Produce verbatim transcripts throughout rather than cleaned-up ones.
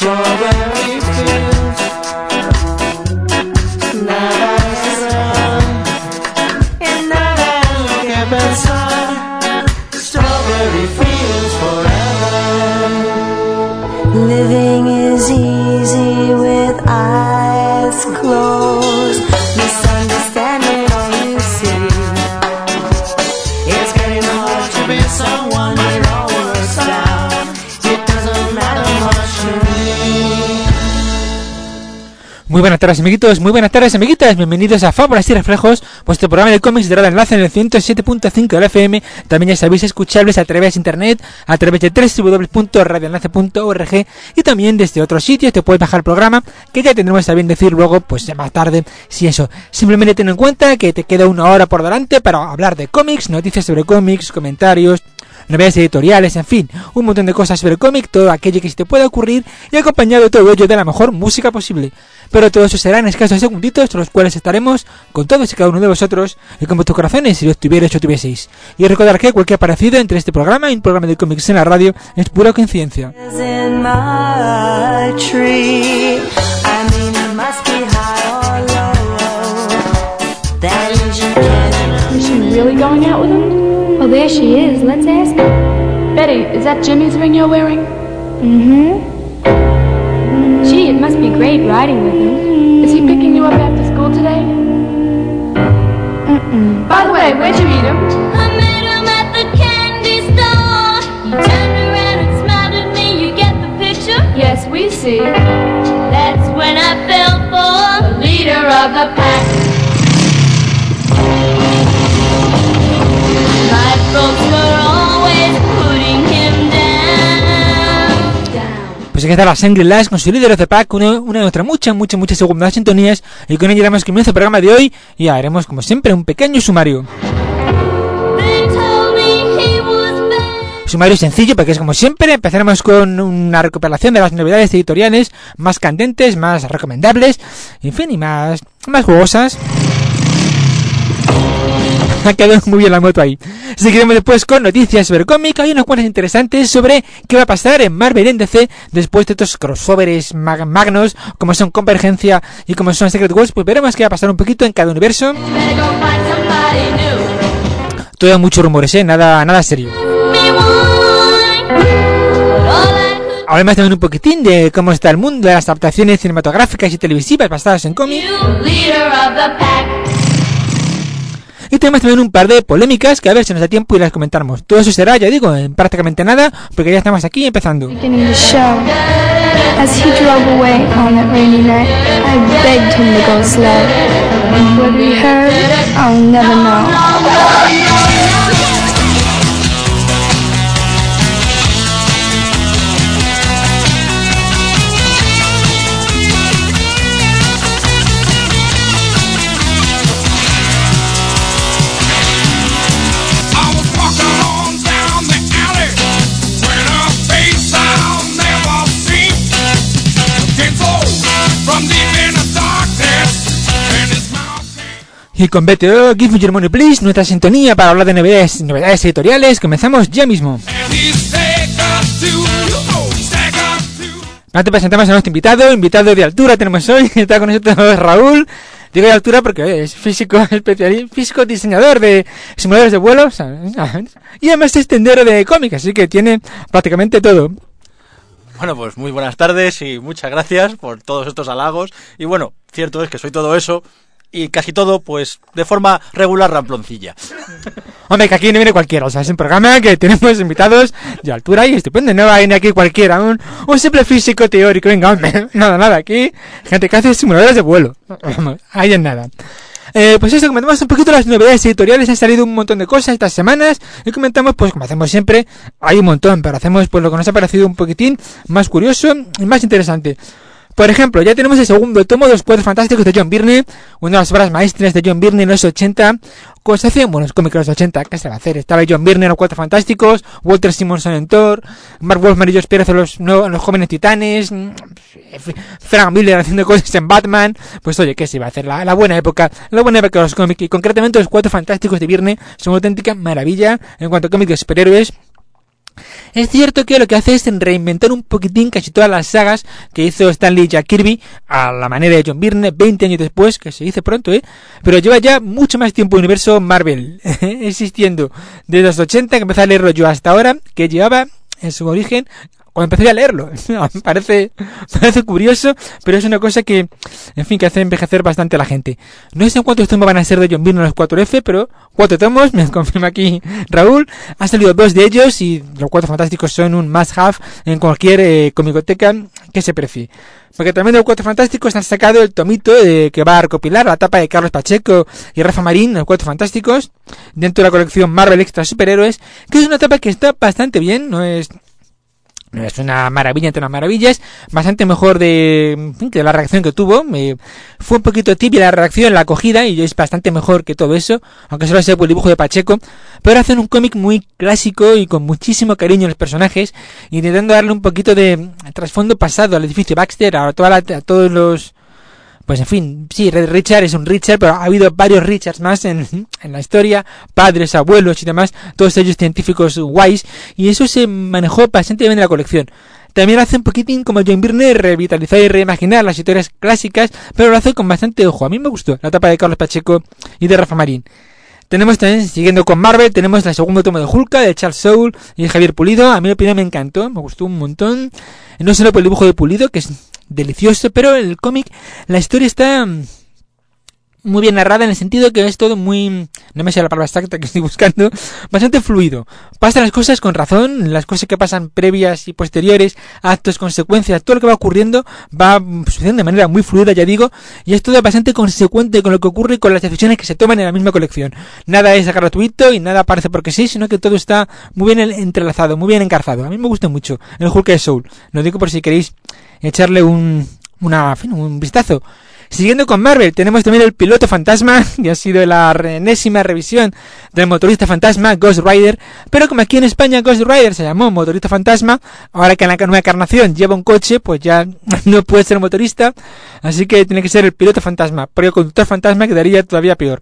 strawberry fields. Nada será y nada que pensar. Strawberry fields forever. Living is easy with eyes closed. Misunderstanding all you see. It's getting hard to be someone we're all worse out. It doesn't matter much to me. Muy buenas tardes, amiguitos, muy buenas tardes, amiguitas. Bienvenidos a Fábulas y Reflejos, vuestro programa de cómics de Radio Enlace en el ciento siete punto cinco de la F M. También ya sabéis, escuchables a través de internet, a través de doble u doble u doble u punto radio enlace punto org, y también desde otros sitios te puedes bajar el programa, que ya tendremos a bien decir luego, pues más tarde, si eso. Simplemente ten en cuenta que te queda una hora por delante para hablar de cómics, noticias sobre cómics, comentarios, novedades editoriales, en fin, un montón de cosas sobre cómic, todo aquello que se te pueda ocurrir, y acompañado de todo ello de la mejor música posible. Pero todo eso será en escasos segunditos, los cuales estaremos con todos y cada uno de vosotros y con vuestros corazones, si lo estuvierais o tuvieseis. Y recordar que cualquier parecido entre este programa y un programa de cómics en la radio es pura coincidencia. Is she really going out with him? Well, there she is. Let's ask her. Betty, is that Jimmy's ring you're wearing? Mm-hmm. Gee, it must be great riding with him. Is he picking you up after school today? Mm-mm. By the way, where'd you meet him? I met him at the candy store. He turned around and smiled at me. You get the picture? Yes, we see. That's when I fell for the leader of the pack. My folks were always putting him down. Down. Pues aquí está la Shangri-La con su líder de pack, una, una de nuestras muchas, muchas, muchas segundas sintonías, y con ello damos comienzo al programa de hoy y haremos, como siempre, un pequeño sumario. Sumario sencillo, porque es como siempre, empezaremos con una recuperación de las novedades editoriales más candentes, más recomendables, en fin, y más, más jugosas. Ha quedado muy bien la moto ahí. Seguiremos después con noticias sobre cómic. Hay unas cuantas interesantes sobre qué va a pasar en Marvel en D C después de estos crossovers mag- magnos, como son Convergencia y como son Secret Wars. Pues veremos qué va a pasar un poquito en cada universo. Todo muchos rumores, ¿eh? Nada, nada serio. Hablaremos también un poquitín de cómo está el mundo de las adaptaciones cinematográficas y televisivas basadas en cómics. Y tenemos también un par de polémicas que a ver si nos da tiempo y las comentamos. Todo eso será, ya digo, en prácticamente nada, porque ya estamos aquí empezando. Beginning the show. As he drove away on that rainy night, I begged him to go slow. And whether he heard, I'll never know. Y con B T O, Give Me Your Money Please, nuestra sintonía para hablar de novedades, novedades editoriales, comenzamos ya mismo. Ahora te presentamos a nuestro invitado, invitado de altura tenemos hoy, está con nosotros Raúl. Digo de altura porque es físico especialista, físico diseñador de simuladores de vuelo, y además es tendero de cómics, así que tiene prácticamente todo. Bueno, pues muy buenas tardes y muchas gracias por todos estos halagos. Y bueno, cierto es que soy todo eso y casi todo, pues, de forma regular ramploncilla. Hombre, que aquí no viene cualquiera, o sea, es un programa que tenemos invitados de altura y estupendo, no va a venir aquí cualquiera, un, un simple físico teórico, venga, hombre, nada, nada, aquí, gente que hace simuladores de vuelo, ahí en nada. Eh, pues eso, comentamos un poquito las novedades editoriales, han salido un montón de cosas estas semanas y comentamos, pues como hacemos siempre, hay un montón, pero hacemos pues lo que nos ha parecido un poquitín más curioso y más interesante. Por ejemplo, ya tenemos el segundo tomo de los Cuatro Fantásticos de John Byrne, una de las obras maestras de John Byrne en los ochenta, como se hacían buenos cómics en los ochenta, ¿qué se va a hacer? Estaba John Byrne en los Cuatro Fantásticos, Walter Simonson en Thor, Mark Wolfman y Josh Pérez en los, no, en los Jóvenes Titanes, Frank Miller haciendo cosas en Batman. Pues oye, ¿qué se iba a hacer? La, la buena época, la buena época de los cómics, y concretamente los Cuatro Fantásticos de Byrne son una auténtica maravilla en cuanto a cómics de superhéroes. Es cierto que lo que hace es reinventar un poquitín casi todas las sagas que hizo Stan Lee y Jack Kirby a la manera de John Byrne veinte años después, que se dice pronto, ¿eh? Pero lleva ya mucho más tiempo el universo Marvel existiendo desde los ochenta, que empecé a leerlo yo hasta ahora, que llevaba en su origen cuando empecé a leerlo. me parece, me parece curioso, pero es una cosa que, en fin, que hace envejecer bastante a la gente. No sé en cuántos tomos van a ser de John Byrne los cuatro F, pero cuatro tomos, me confirma aquí Raúl. Han salido dos de ellos y los Cuatro Fantásticos son un must-have en cualquier eh, comicoteca que se precie. Porque también de los Cuatro Fantásticos han sacado el tomito eh, que va a recopilar la tapa de Carlos Pacheco y Rafa Marín, los Cuatro Fantásticos, dentro de la colección Marvel Extra Superhéroes, que es una tapa que está bastante bien, no es... No es una maravilla entre las maravillas, bastante mejor de, de la reacción que tuvo. Me, fue un poquito tibia la reacción, la acogida, y es bastante mejor que todo eso, aunque solo sea por el dibujo de Pacheco. Pero hacen un cómic muy clásico y con muchísimo cariño a los personajes, intentando darle un poquito de trasfondo pasado al edificio Baxter, a, toda la, a todos los... Pues en fin, sí, Red Richard es un Richard, pero ha habido varios Richards más en, en la historia, padres, abuelos y demás, todos ellos científicos guays, y eso se manejó bastante bien en la colección. También hace un poquitín como John Byrne, revitalizar y reimaginar las historias clásicas, pero lo hace con bastante ojo. A mí me gustó la etapa de Carlos Pacheco y de Rafa Marín. Tenemos también, siguiendo con Marvel, tenemos la segunda toma de Hulka, de Charles Soule y Javier Pulido. A mí la opinión me encantó, me gustó un montón. No solo por el dibujo de Pulido, que es delicioso, pero en el cómic la historia está muy bien narrada en el sentido que es todo muy, no me sé la palabra exacta que estoy buscando, bastante fluido. Pasan las cosas con razón, las cosas que pasan previas y posteriores, actos, consecuencias, todo lo que va ocurriendo va sucediendo de manera muy fluida, ya digo, y es todo bastante consecuente con lo que ocurre y con las decisiones que se toman en la misma colección. Nada es gratuito y nada aparece porque sí, sino que todo está muy bien entrelazado, muy bien encarzado. A mí me gusta mucho el Hulk de Soul. Lo digo por si queréis echarle un, una, en fin, un vistazo. Siguiendo con Marvel, tenemos también el Piloto Fantasma, que ha sido la enésima revisión del Motorista Fantasma, Ghost Rider, pero como aquí en España Ghost Rider se llamó Motorista Fantasma, ahora que en la nueva encarnación lleva un coche, pues ya no puede ser motorista, así que tiene que ser el Piloto Fantasma, pero el Conductor Fantasma quedaría todavía peor.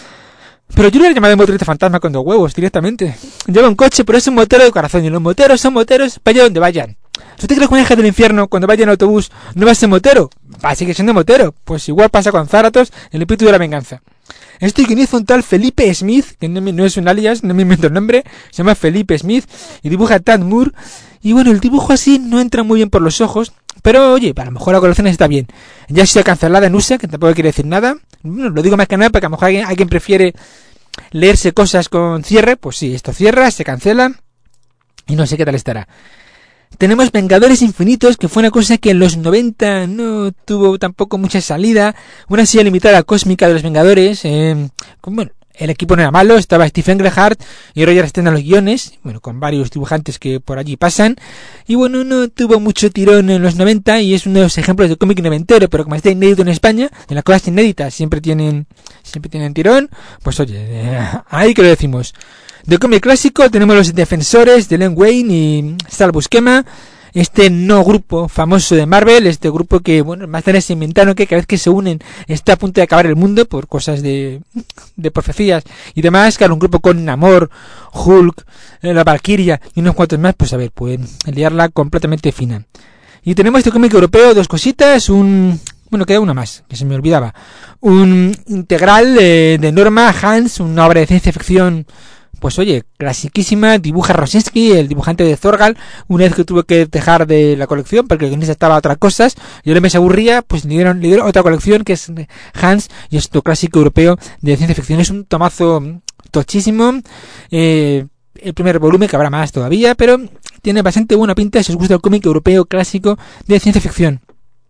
Pero yo lo he llamado Motorista Fantasma con dos huevos, directamente. Lleva un coche, pero es un motero de corazón, y los moteros son moteros, vaya donde vayan. ¿Usted cree que los conejos del infierno, cuando vaya en autobús, no va a ser motero? Va a seguir siendo motero. Pues igual pasa con Zaratos, el espíritu de la venganza. Esto que hizo un tal Felipe Smith, que no, no es un alias, no me invento el nombre, se llama Felipe Smith, y dibuja a Tad Moore. Y bueno, el dibujo así no entra muy bien por los ojos, pero oye, a lo mejor la colección está bien. Ya ha sido cancelada en U S A, que tampoco quiere decir nada. Bueno, lo digo más que nada porque a lo mejor alguien, alguien prefiere leerse cosas con cierre. Pues sí, esto cierra, se cancela, y no sé qué tal estará. Tenemos Vengadores Infinitos, que fue una cosa que en los noventa no tuvo tampoco mucha salida. Una serie limitada cósmica de los Vengadores. Eh, con, bueno, el equipo no era malo, estaba Steve Englehart y Roger Stern en los guiones, bueno, con varios dibujantes que por allí pasan. Y bueno, no tuvo mucho tirón en los noventa y es uno de los ejemplos de cómic noventero, pero como está inédito en España, en las cosas inéditas siempre tienen, siempre tienen tirón, pues oye, eh, ahí que lo decimos. De cómic clásico tenemos los Defensores de Len Wein y Sal Buscema, este no grupo famoso de Marvel, este grupo que, bueno, más tarde se inventaron que cada vez que se unen está a punto de acabar el mundo por cosas de, de profecías y demás. Claro, un grupo con Namor, Hulk, la Valkyria y unos cuantos más, pues a ver, pueden liarla completamente fina. Y tenemos este cómic europeo, dos cositas, un... Bueno, queda una más, que se me olvidaba. Un integral de, de Norma Hans, una obra de ciencia ficción, pues oye, clasiquísima. Dibuja Rosinski, el dibujante de Zorgal, una vez que tuvo que dejar de la colección porque el guionista estaba a otras cosas y ahora me se aburría, pues le dieron, le dieron otra colección que es Hans y es tu clásico europeo de ciencia ficción. Es un tomazo tochísimo, eh, el primer volumen, que habrá más todavía, pero tiene bastante buena pinta si os gusta el cómic europeo clásico de ciencia ficción.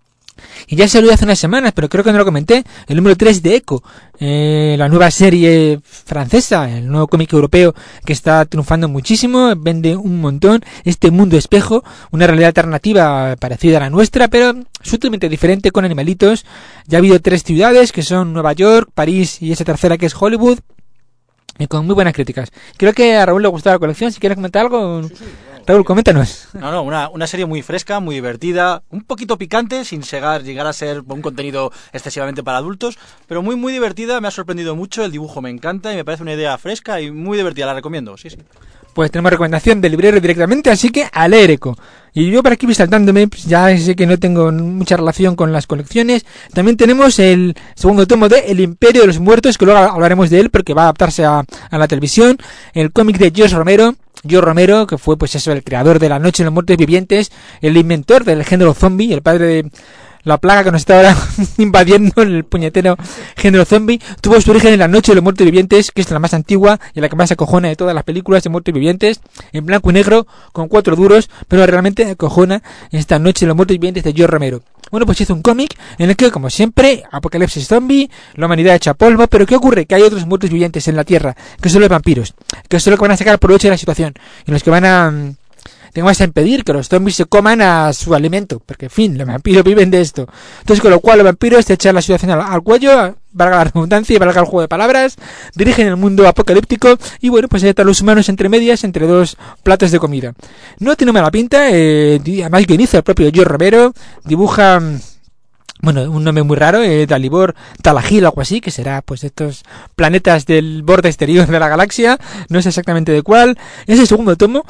Y ya salió hace unas semanas, pero creo que no lo comenté, el número tres de Echo, eh, la nueva serie francesa, el nuevo cómic europeo que está triunfando muchísimo, vende un montón. Este mundo espejo, una realidad alternativa parecida a la nuestra, pero sutilmente diferente, con animalitos. Ya ha habido tres ciudades, que son Nueva York, París y esa tercera que es Hollywood, y con muy buenas críticas. Creo que a Raúl le gustó la colección. Si quieres comentar algo, sí, sí, no. Raúl, coméntanos. No, no, una, una serie muy fresca, muy divertida, un poquito picante, sin llegar, llegar a ser un contenido excesivamente para adultos, pero muy, muy divertida. Me ha sorprendido mucho, el dibujo me encanta y me parece una idea fresca y muy divertida. La recomiendo, sí, sí. pues tenemos recomendación del librero directamente, así que al Ereco. Y yo por aquí voy saltándome, pues ya sé que no tengo mucha relación con las colecciones. También tenemos el segundo tomo de El Imperio de los Muertos, que luego hablaremos de él porque va a adaptarse a, a la televisión. El cómic de George Romero, George Romero, que fue pues eso, el creador de La Noche de los Muertos Vivientes, el inventor del género zombie, el padre de la plaga que nos está ahora invadiendo el puñetero género zombie, tuvo su origen en La Noche de los Muertos Vivientes, que es la más antigua y la que más acojona de todas las películas de muertos vivientes, en blanco y negro, con cuatro duros, pero realmente acojona esta Noche de los Muertos Vivientes de George Romero. Bueno, pues hizo un cómic en el que, como siempre, apocalipsis zombie, la humanidad hecha polvo, pero ¿qué ocurre? Que hay otros muertos vivientes en la Tierra, que son los vampiros, que son los que van a sacar provecho de la situación, y los que van a... Tenemos a impedir que los zombies se coman a su alimento, porque en fin, los vampiros viven de esto. Entonces, con lo cual los vampiros te echan la situación al, al cuello, valga la redundancia y valga el juego de palabras, dirigen el mundo apocalíptico y bueno, pues están los humanos entre medias, entre dos platos de comida. No tiene mala pinta, eh, además guioniza el propio George Romero, dibuja... Bueno, un nombre muy raro, eh, Dalibor Talagil o algo así, que será pues estos planetas del borde exterior de la galaxia, no sé exactamente de cuál. Es el segundo tomo.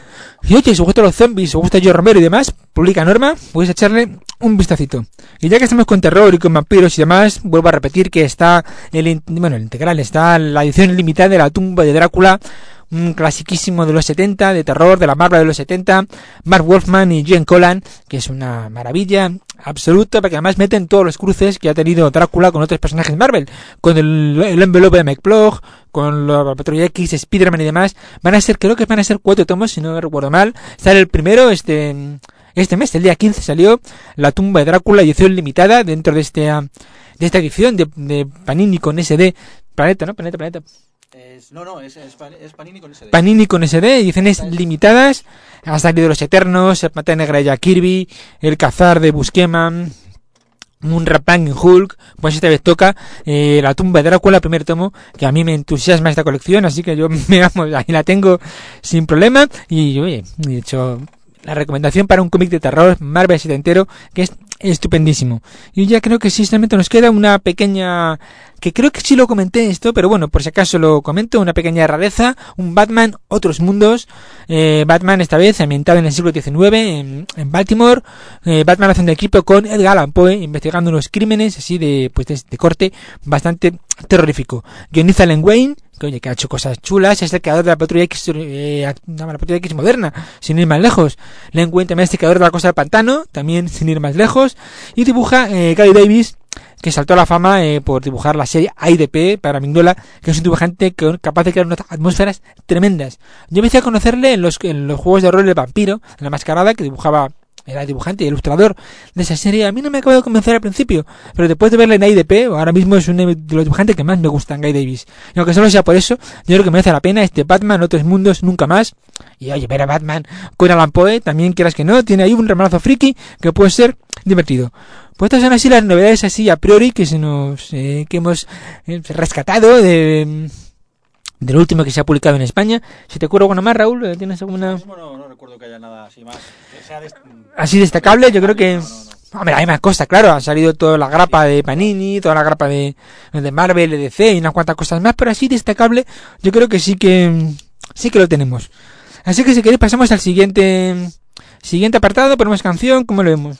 Y oye, si os gustan los zombies, si os gusta George Romero y demás, publica Norma, podéis echarle un vistacito. Y ya que estamos con terror y con vampiros y demás, vuelvo a repetir que está el, bueno, el integral, está la edición limitada de La Tumba de Drácula, un clasiquísimo de los setenta, de terror, de la Marvel de los setenta, Mark Wolfman y Jen Collan, que es una maravilla absoluta, porque además meten todos los cruces que ha tenido Drácula con otros personajes Marvel, con el, el envelope de Mike Plough, con la Patrulla X, Spider-Man y demás. Van a ser, creo que van a ser cuatro tomos, si no recuerdo mal. Sale el primero este este mes, el día quince salió La Tumba de Drácula, edición limitada, dentro de este de esta edición de, de Panini con S D, Planeta, ¿no? Planeta, Planeta. Es, no, no, es, es, es Panini con S D. Panini con S D, ediciones limitadas. Ha salido Los Eternos, el Pantera Negra de Jack Kirby, El Cazar de Buscema, un Rapang en Hulk. Pues esta vez toca eh, La Tumba de Drácula, primer tomo, que a mí me entusiasma esta colección, así que yo me vamos, ahí la tengo sin problema. Y oye, he hecho la recomendación para un cómic de terror Marvel setentero, que es estupendísimo. Y ya creo que sí, solamente nos queda una pequeña, que creo que sí lo comenté esto, pero bueno, por si acaso lo comento, una pequeña rareza, un Batman, Otros Mundos, eh, Batman esta vez ambientado en el siglo diecinueve, en, en Baltimore, eh, Batman haciendo equipo con Edgar Allan Poe, investigando unos crímenes así de, pues de, de corte bastante terrorífico. Guioniza Len Wein, que oye, que ha hecho cosas chulas, es el creador de la Patrulla X, eh, la Patrulla X moderna, sin ir más lejos. Len Wein también es el creador de La Cosa del Pantano, también sin ir más lejos, y dibuja eh, Gary Davis, que saltó a la fama eh, por dibujar la serie I D P para Mignola, que es un dibujante que, capaz de crear unas atmósferas tremendas. Yo empecé a conocerle en los, en los juegos de rol de Vampiro, en La Mascarada, que dibujaba, era dibujante y ilustrador de esa serie. A mí no me acabó de convencer al principio, pero después de verle en I D P, ahora mismo es uno de los dibujantes que más me gustan, Guy Davis. Y aunque solo sea por eso, yo creo que merece la pena este Batman, Otros Mundos, Nunca Más. Y oye, ver a Batman con Allan Poe, también quieras que no, tiene ahí un remalazo friki que puede ser divertido. Pues estas son así las novedades así a priori que se nos eh, que hemos eh, rescatado de del último que se ha publicado en España. Si te ocurre alguna más, Raúl, ¿tienes alguna? No, no recuerdo que haya nada así más que sea dest... así destacable? Yo creo que no, no, no. Hombre, hay más cosas, claro, ha salido toda la grapa de Panini, toda la grapa de, de Marvel, de D C y unas cuantas cosas más, pero así destacable yo creo que sí que sí que lo tenemos. Así que si queréis pasamos al siguiente siguiente apartado, ponemos canción, ¿cómo lo vemos?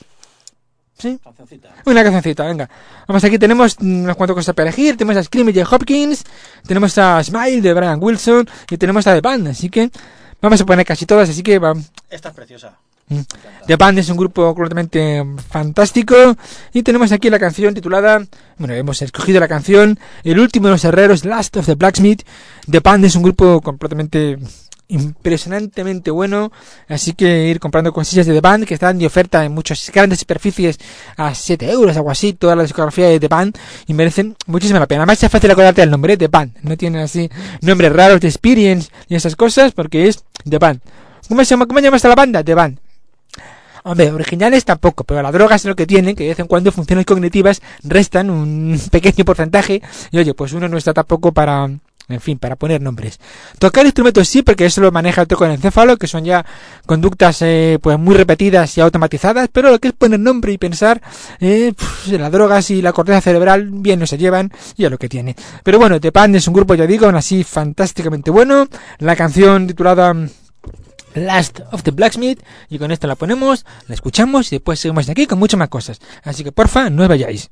¿Sí? Cancioncita. Una cancioncita, venga. Vamos, aquí tenemos unas cuantas cosas para elegir. Tenemos a Scream de Hopkins, tenemos a Smile de Brian Wilson y tenemos a The Band, así que vamos a poner casi todas, así que va. Esta es preciosa. The Band es un grupo completamente fantástico y tenemos aquí la canción titulada, bueno, hemos escogido la canción El último de los herreros, Last of the Blacksmith. The Band es un grupo completamente impresionantemente bueno, así que ir comprando cosillas de The Band que están de oferta en muchas grandes superficies a siete euros, algo así, toda la discografía de The Band, y merecen muchísima la pena. Además es fácil acordarte del nombre, The Band, no tienen así nombres raros de Experience y esas cosas, porque es The Band. ¿Cómo se llama? ¿Cómo llamas a la banda? The Band. Hombre, originales tampoco, pero la droga es lo que tienen, que de vez en cuando funciones cognitivas restan un pequeño porcentaje, y oye, pues uno no está tampoco para en fin, para poner nombres. Tocar instrumentos sí, porque eso lo maneja el tocoencéfalo, que son ya conductas eh, pues muy repetidas y automatizadas, pero lo que es poner nombre y pensar, eh, pff, las drogas y la corteza cerebral bien no se llevan, y a lo que tiene. Pero bueno, The Band es un grupo, ya digo, aún así fantásticamente bueno. La canción titulada Last of the Blacksmith, y con esto la ponemos, la escuchamos y después seguimos de aquí con muchas más cosas. Así que porfa, no os vayáis.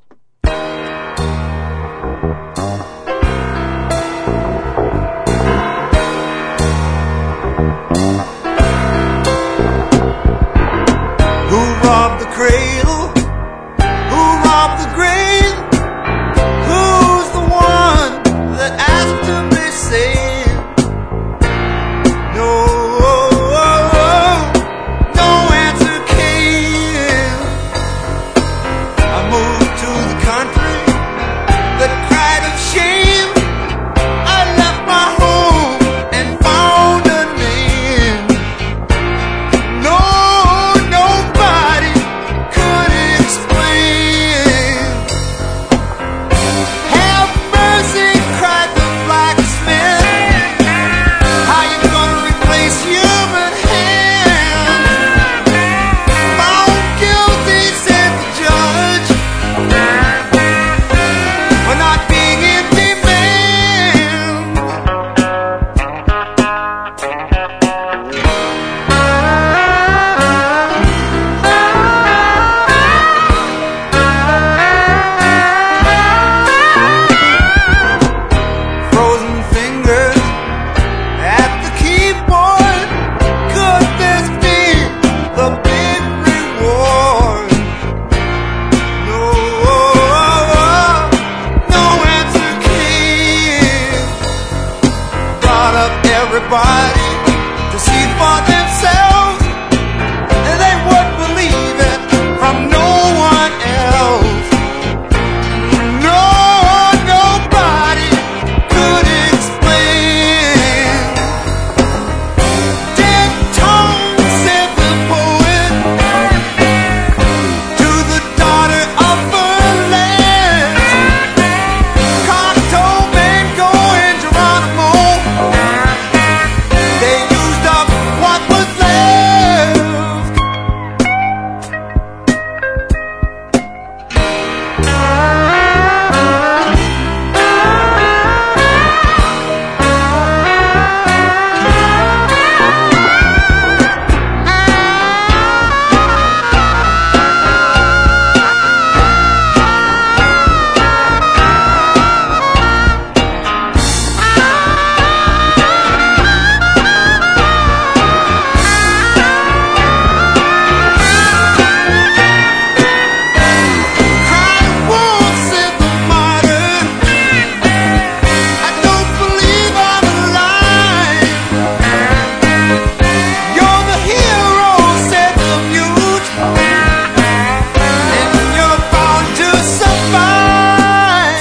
Who robbed the cradle? Who robbed the grave? Who's the one that asked to be saved? No, no answer came. I moved to the country that cried of shame. I left my home and found a name. No, nobody could explain. Have mercy, cried the blacksmith. How you gonna replace human hands? Found guilty, said the judge, for not being in demand. Frozen fingers at the keyboard. Could this be the big reward? No, no answer came. Brought up everybody to see for themselves, and they wouldn't believe it from no one else. No, nobody could explain. Dead tongue, said the poet, to the daughter of her land. Cocteau, Mango, and Geronimo, they used up what was left. Crying wolf, said the martyr, I don't believe I'm alive. You're the hero, said the mute, and you're bound to survive.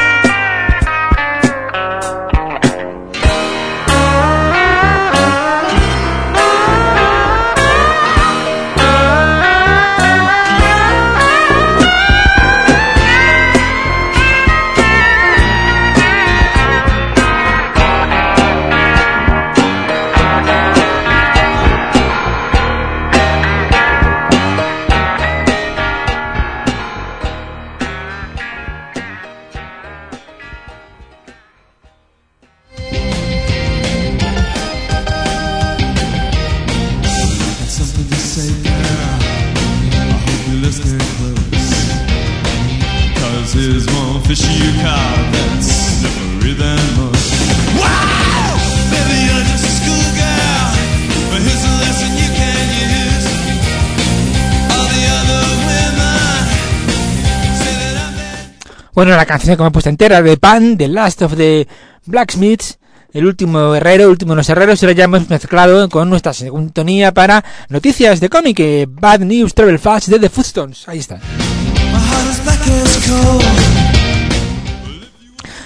Something to say, girl. I hope you're listening close. Cause here's one fish you caught that's slippery than most. Wow! Baby, you're just a schoolgirl. But here's a lesson you can use. All the other women say that I'm bad. Bueno, la canción que me he puesto entera de Pan, The Last of the Blacksmiths, el último herrero, el último de los herreros, y ahora ya hemos mezclado con nuestra sintonía para noticias de cómic, eh, Bad News Travel Fast de The Footstones. Ahí está. My heart is black as coal.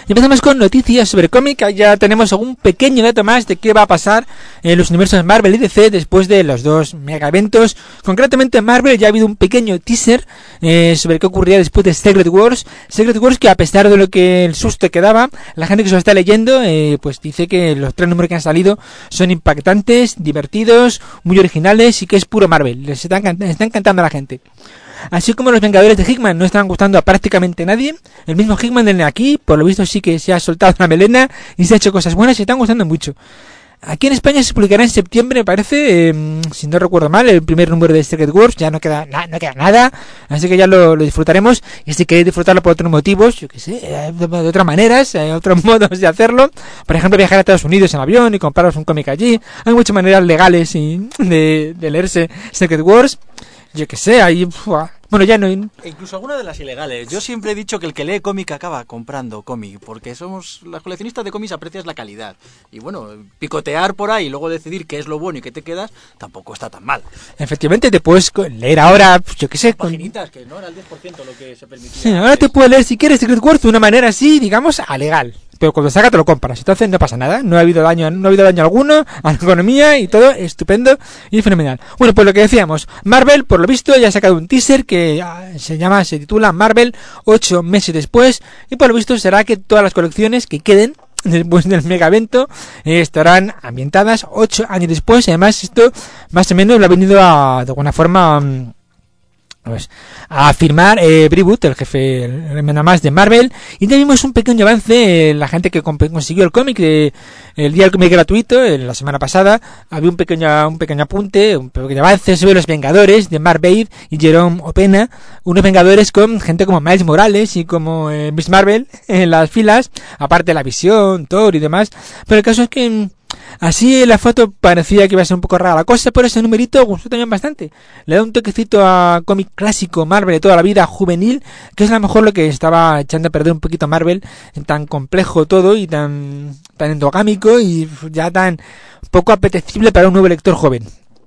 Y empezamos con noticias sobre cómic. Ya tenemos algún pequeño dato más de qué va a pasar en los universos Marvel y D C después de los dos mega eventos. Concretamente en Marvel ya ha habido un pequeño teaser eh, sobre qué ocurría después de Secret Wars. Secret Wars, que a pesar de lo que el susto que daba, la gente que se lo está leyendo eh, pues dice que los tres números que han salido son impactantes, divertidos, muy originales y que es puro Marvel. Les está, encant- está encantando a la gente. Así como los Vengadores de Hickman no están gustando a prácticamente nadie, el mismo Hickman de aquí, por lo visto, sí que se ha soltado la melena y se ha hecho cosas buenas y están gustando mucho. Aquí en España se publicará en septiembre, me parece, eh, si no recuerdo mal, el primer número de Secret Wars. Ya no queda, na- no queda nada, así que ya lo, lo disfrutaremos. Y si queréis disfrutarlo por otros motivos, yo qué sé, eh, de, de otras maneras, hay otros modos de hacerlo. Por ejemplo, viajar a Estados Unidos en avión y compraros un cómic allí. Hay muchas maneras legales y de, de leerse Secret Wars. Yo qué sé, ahí... Uf, bueno, ya no... E incluso alguna de las ilegales. Yo siempre he dicho que el que lee cómic acaba comprando cómic, porque somos los coleccionistas de cómics, aprecias la calidad. Y bueno, picotear por ahí y luego decidir qué es lo bueno y qué te quedas, tampoco está tan mal. Efectivamente, te puedes leer ahora, yo qué sé... Con... Paginitas, que no era el diez por ciento lo que se permitía. Sí, ahora te puedes leer, si quieres, Secret Wars de una manera así, digamos, a legal. Pero cuando salga te lo compras, entonces no pasa nada, no ha habido daño, no ha habido daño alguno a la economía y todo estupendo y fenomenal. Bueno, pues lo que decíamos, Marvel, por lo visto, ya ha sacado un teaser que ah, se llama, se titula Marvel ocho meses después, y por lo visto será que todas las colecciones que queden después del mega evento eh, estarán ambientadas ocho años después, y además esto más o menos lo ha venido a, de alguna forma... Um, Pues, a firmar eh, Brewood, el jefe el, nada más de Marvel, y tenemos un pequeño avance. Eh, la gente que comp- consiguió el cómic de, el día del cómic gratuito eh, la semana pasada, había un pequeño un pequeño apunte, un pequeño avance sobre los Vengadores de Mark Waid y Jerome Opena, unos Vengadores con gente como Miles Morales y como eh, Miss Marvel en las filas, aparte de la Visión, Thor y demás. Pero el caso es que así en la foto parecía que iba a ser un poco rara la cosa, pero ese numerito gustó también bastante. Le da un toquecito a cómic clásico Marvel de toda la vida, juvenil, que es a lo mejor lo que estaba echando a perder un poquito Marvel, tan complejo todo y tan, tan endogámico y ya tan poco apetecible para un nuevo lector joven.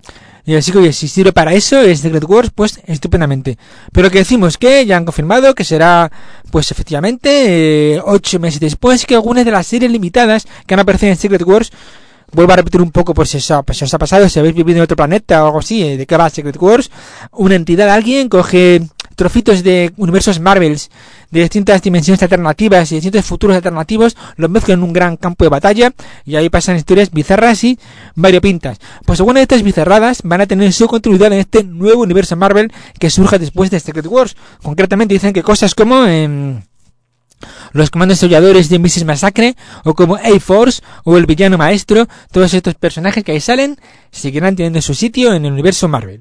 Y así que, oye, si sirve para eso, es Secret Wars, pues estupendamente. Pero que decimos que ya han confirmado que será, pues efectivamente, eh, ocho meses después, que algunas de las series limitadas que han aparecido en Secret Wars, vuelvo a repetir un poco por si os ha, pues, si os ha pasado, si habéis vivido en otro planeta o algo así, eh, de qué va Secret Wars, una entidad, alguien coge trocitos de universos Marvels de distintas dimensiones alternativas y distintos futuros alternativos, los mezclan en un gran campo de batalla y ahí pasan historias bizarras y variopintas. Pues algunas de estas bizarradas van a tener su continuidad en este nuevo universo Marvel que surja después de Secret Wars. Concretamente dicen que cosas como eh, los comandos aulladores de missus Massacre, o como A-Force, o el villano maestro, todos estos personajes que ahí salen seguirán teniendo su sitio en el universo Marvel.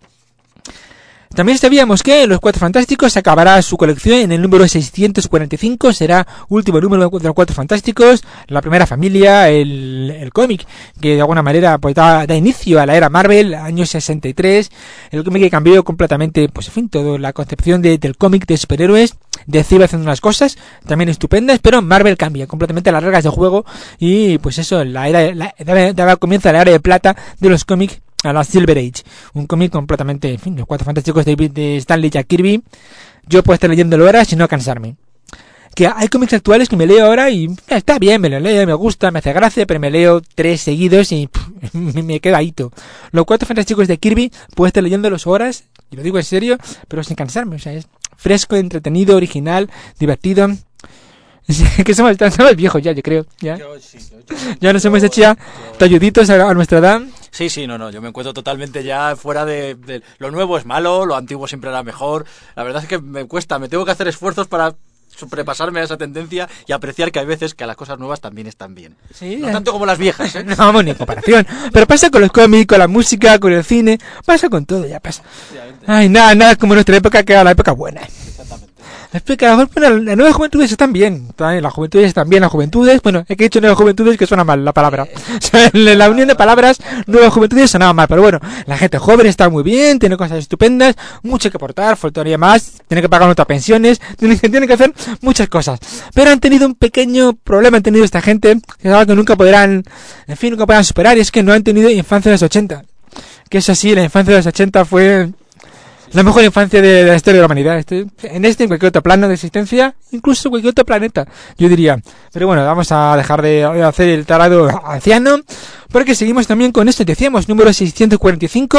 También sabíamos que Los Cuatro Fantásticos acabará su colección en el número seiscientos cuarenta y cinco, será último número de los Cuatro Fantásticos, la primera familia, el, el cómic que de alguna manera pues da, da inicio a la era Marvel, año sesenta y tres, el cómic que cambió completamente, pues en fin, toda la concepción de, del cómic de superhéroes. D C iba haciendo unas cosas también estupendas, pero Marvel cambia completamente las reglas de juego y pues eso, la era, la, daba, daba comienzo a la era de plata de los cómics, a la Silver Age, un cómic completamente, en fin, Los Cuatro Fantásticos de, de Stanley Jack Kirby. Yo puedo estar leyéndolo ahora sin no cansarme. Que hay cómics actuales que me leo ahora y está bien, me lo leo, me gusta, me hace gracia, pero me leo tres seguidos y pff, me quedo ahito. Los Cuatro Fantásticos de Kirby puedo estar leyéndolos horas, y lo digo en serio, pero sin cansarme, o sea, es fresco, entretenido, original, divertido. Que somos, somos viejos ya, yo creo. Ya, Yo, sí, yo, yo, ya nos yo, hemos hecho ya yo- talluditos a, a nuestra edad. Sí, sí, no, no, yo me encuentro totalmente ya fuera de, de... Lo nuevo es malo, lo antiguo siempre era mejor. La verdad es que me cuesta, me tengo que hacer esfuerzos para sobrepasarme a esa tendencia y apreciar que hay veces que las cosas nuevas también están bien. Sí, No eh. tanto como las viejas, ¿eh? No vamos ni en comparación. Pero pasa con los cómics, con la música, con el cine. Pasa con todo, ya pasa. Ay, nada, nada como nuestra época, que era la época buena. La época, bueno, las nuevas juventudes están bien. También las juventudes están bien, las juventudes. Bueno, es que he dicho nuevas juventudes que suena mal la palabra. O sea, en la unión de palabras, nuevas juventudes sonaba mal. Pero bueno, la gente joven está muy bien, tiene cosas estupendas, mucho que aportar, faltaría más, tiene que pagar otras pensiones, tiene que, tiene que hacer muchas cosas. Pero han tenido un pequeño problema, han tenido esta gente, que es algo que nunca podrán, en fin, nunca podrán superar, y es que no han tenido infancia de los ochenta. Que eso sí, la infancia de los ochenta fue... La mejor infancia de la historia de la humanidad. Este, en este, en cualquier otro plano de existencia, incluso cualquier otro planeta, yo diría. Pero bueno, vamos a dejar de hacer el tarado anciano, porque seguimos también con esto. Decíamos, número seiscientos cuarenta y cinco.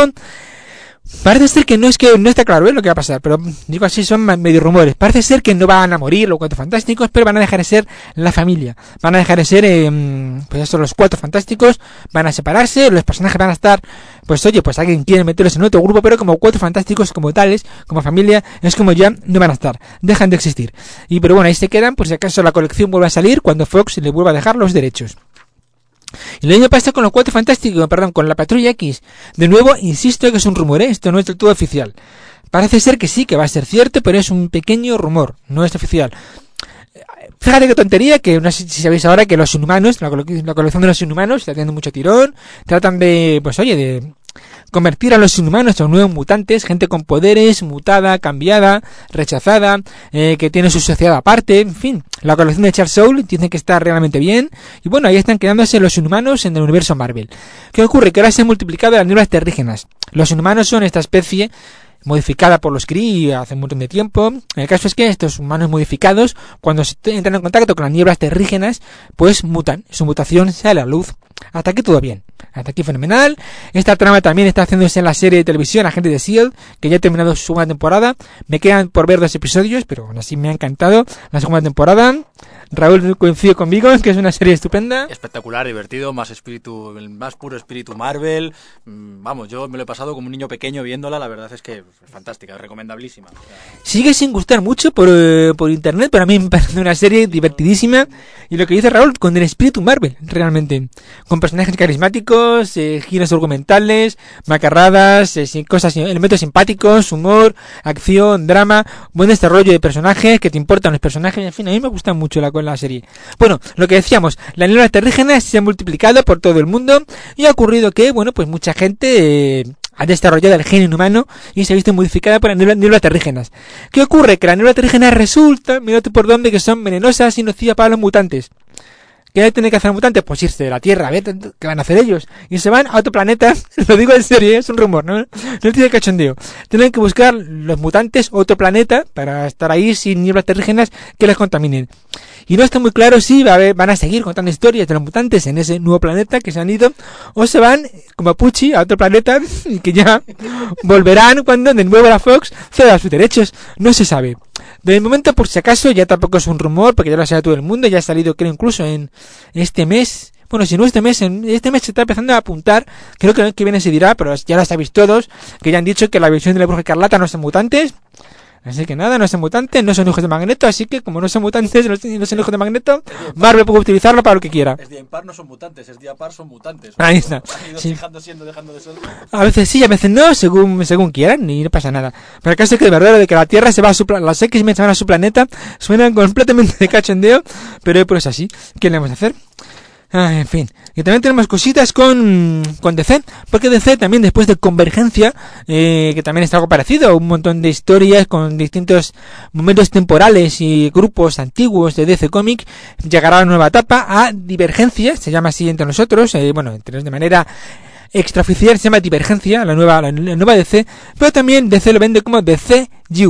Parece ser que no es que no está claro, ¿eh?, lo que va a pasar, pero digo así, son medio rumores. Parece ser que no van a morir los Cuatro Fantásticos, pero van a dejar de ser la familia. Van a dejar de ser, eh, pues eso, los Cuatro Fantásticos, van a separarse, los personajes van a estar, pues oye, pues alguien quiere meterlos en otro grupo, pero como Cuatro Fantásticos como tales, como familia, es como ya no van a estar, dejan de existir. Y pero bueno, ahí se quedan, por si acaso la colección vuelve a salir, cuando Fox le vuelva a dejar los derechos. Y lo mismo pasa con los Cuatro Fantásticos, perdón, con la Patrulla X. De nuevo, insisto que es un rumor, ¿eh? Esto no es del todo oficial. Parece ser que sí, que va a ser cierto, pero es un pequeño rumor, no es oficial. Fíjate qué tontería, que no sé si sabéis ahora que los Inhumanos, la, cole la colección de los Inhumanos, está teniendo mucho tirón, tratan de, pues oye, de convertir a los Inhumanos en nuevos mutantes, gente con poderes, mutada, cambiada, rechazada, eh, que tiene su sociedad aparte, en fin. La colección de Charles Soule dice que está realmente bien, y bueno, ahí están quedándose los Inhumanos en el universo Marvel. ¿Qué ocurre? Que ahora se han multiplicado las nieblas terrígenas. Los Inhumanos son esta especie modificada por los Kree hace un montón de tiempo. El caso es que estos humanos modificados, cuando se entran en contacto con las nieblas terrígenas, pues mutan. Su mutación sale a la luz. Hasta aquí todo bien. Hasta aquí fenomenal. Esta trama también está haciéndose en la serie de televisión Agente de S H I E L D, que ya ha terminado su segunda temporada. Me quedan por ver dos episodios, pero aún así me ha encantado la segunda temporada. Raúl coincide conmigo en que es una serie estupenda. Espectacular, divertido, más espíritu, el más puro espíritu Marvel. Vamos, yo me lo he pasado como un niño pequeño viéndola, la verdad es que es fantástica, es recomendabilísima. Sigue sin gustar mucho por, eh, por internet, pero a mí me parece una serie divertidísima. Y lo que dice Raúl, con el espíritu Marvel, realmente. Con personajes carismáticos, eh, giros argumentales, macarradas, eh, cosas, elementos simpáticos, humor, acción, drama, buen desarrollo de personajes, que te importan los personajes, en fin, a mí me gusta mucho la con la serie. Bueno, lo que decíamos, las nieblas terrígenas se han multiplicado por todo el mundo y ha ocurrido que, bueno, pues mucha gente eh, ha desarrollado el gen inhumano y se ha visto modificada por las nieblas, nieblas terrígenas. ¿Qué ocurre? Que las nieblas terrígenas resulta, mirad por dónde, que son venenosas y nocivas para los mutantes. ¿Qué tienen que hacer los mutantes? Pues irse de la Tierra, a ver qué van a hacer ellos. Y se van a otro planeta, lo digo en serio, ¿eh? Es un rumor, ¿no? No tiene cachondeo. Tienen que buscar los mutantes otro planeta para estar ahí sin nieblas terrígenas que les contaminen. Y no está muy claro si va a haber, van a seguir contando historias de los mutantes en ese nuevo planeta que se han ido, o se van, como Pucci, a otro planeta y que ya volverán cuando de nuevo la Fox ceda sus derechos. No se sabe. De momento, por si acaso, ya tampoco es un rumor, porque ya lo sabe todo el mundo, ya ha salido, creo, incluso en este mes. Bueno, si no este mes, en este mes se está empezando a apuntar, creo que el que viene se dirá, pero ya lo sabéis todos, que ya han dicho que la versión de la Bruja Escarlata no son mutantes. Así que nada, no son mutantes, no son hijos de Magneto, así que como no son mutantes, no son hijos de Magneto, Marvel puede utilizarlo para lo que quiera. Es día impar, no son mutantes, es día par, son mutantes. Ahí está. Han ido Sí. dejando siendo, dejando de ser. A veces sí, a veces no, según según quieran, y no pasa nada. Pero el caso es que de verdad, de que la Tierra se va a su planeta, las X-Men se van a su planeta, suenan completamente de cachondeo, pero pues así, ¿qué le vamos a hacer? Ah, en fin, y también tenemos cositas con, con D C, porque D C también después de Convergencia, eh, que también está algo parecido, un montón de historias con distintos momentos temporales y grupos antiguos de D C Comic, llegará a una nueva etapa, a Divergencia, se llama así entre nosotros, eh, bueno, entre de manera extraoficial se llama Divergencia, la nueva, la, la nueva D C, pero también D C lo vende como D C U,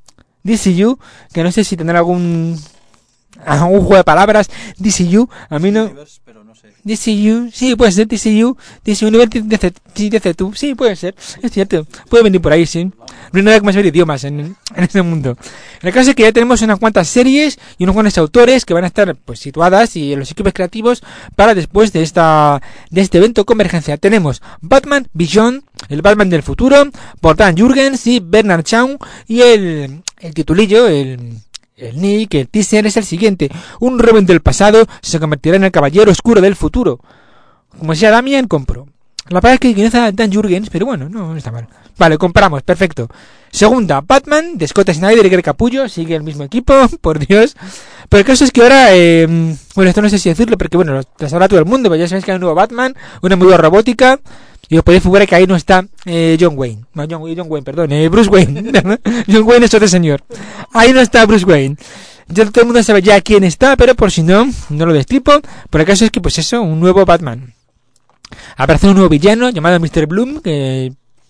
D C U, que no sé si tendrá algún... a un juego de palabras, D C U, a mí no... Pero no sé. D C U, sí, puede ser D C U, D C Universe, D C, sí, D C dos, sí, puede ser, es cierto, puede venir por ahí, sí. No hay nada como saber idiomas en, en este mundo. El caso es que ya tenemos unas cuantas series y unos cuantos autores que van a estar pues situadas y en los equipos creativos para después de esta de este evento Convergencia. Tenemos Batman Beyond, el Batman del futuro, por Dan Jurgens y Bernard Chaum, y el, el titulillo, el... El nick, el teaser es el siguiente. Un Robin del pasado se convertirá en el caballero oscuro del futuro. Como decía Damian, compro. La verdad es que guioniza Dan Jurgens, pero bueno, no, no está mal. Vale, compramos, perfecto. Segunda, Batman, de Scott Snyder y Greg Capullo. Sigue el mismo equipo, por Dios. Pero el caso es que ahora, eh, bueno, esto no sé si decirlo, porque bueno, lo sabrá todo el mundo, pero ya sabéis que hay un nuevo Batman, una nueva robótica. Y os podéis figurar que ahí no está eh, John Wayne. No, John, John Wayne, perdón, eh, Bruce Wayne. John Wayne es otro señor. Ahí no está Bruce Wayne. Ya todo el mundo sabe ya quién está, pero por si no, no lo destripo. Por el caso es que, pues eso, un nuevo Batman. Aparece un nuevo villano llamado mister Bloom, que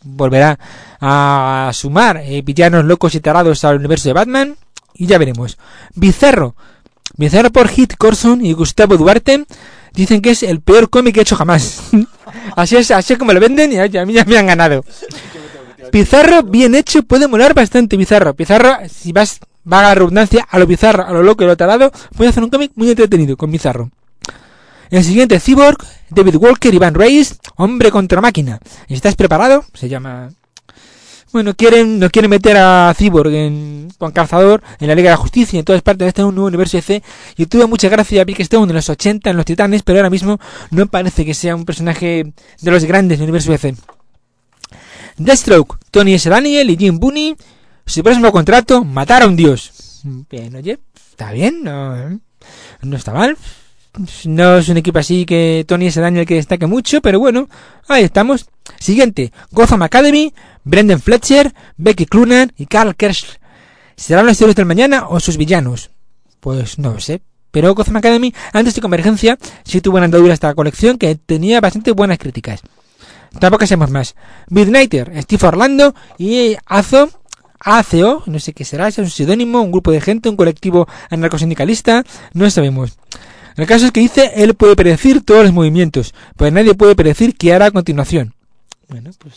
volverá a sumar eh, villanos locos y tarados al universo de Batman, y ya veremos. Bizarro. Bizarro por Hit Corson y Gustavo Duarte dicen que es el peor cómic que he hecho jamás. Así es, así es como lo venden y a mí ya me han ganado. Bizarro bien hecho, puede molar bastante. Bizarro, Bizarro, si vas, va a la redundancia, a lo bizarro, a lo loco y a lo tarado, puede hacer un cómic muy entretenido con Bizarro. El siguiente, Cyborg, David Walker y Van Reis, hombre contra máquina. ¿Estás preparado? Se llama... Bueno, quieren, nos quieren meter a Cyborg en, con Calzador en la Liga de la Justicia y en todas partes de este nuevo universo D C. Y tuvo mucha gracia a Vic Stone en los ochenta en los Titanes, pero ahora mismo no parece que sea un personaje de los grandes del universo D C. Deathstroke, Tony S. Daniel y Jim Booney, su próximo contrato, matar a un dios. Bien, oye, está bien, no, no está mal. No es un equipo así que Tony S. Daniel que destaque mucho, pero bueno, ahí estamos. Siguiente, Gotham Academy, Brendan Fletcher, Becky Cloonan y Karl Kersch. ¿Serán los héroes del mañana o sus villanos? Pues no lo sé. Pero Gotham Academy, antes de Convergencia, sí tuvo una andadura esta colección que tenía bastante buenas críticas. Tampoco sabemos más. Midnighter, Steve Orlando y Azo, A C O, no sé qué será, es un seudónimo, un grupo de gente, un colectivo anarcosindicalista, no sabemos. El caso es que dice, él puede predecir todos los movimientos, pero nadie puede predecir qué hará a continuación. Bueno, pues...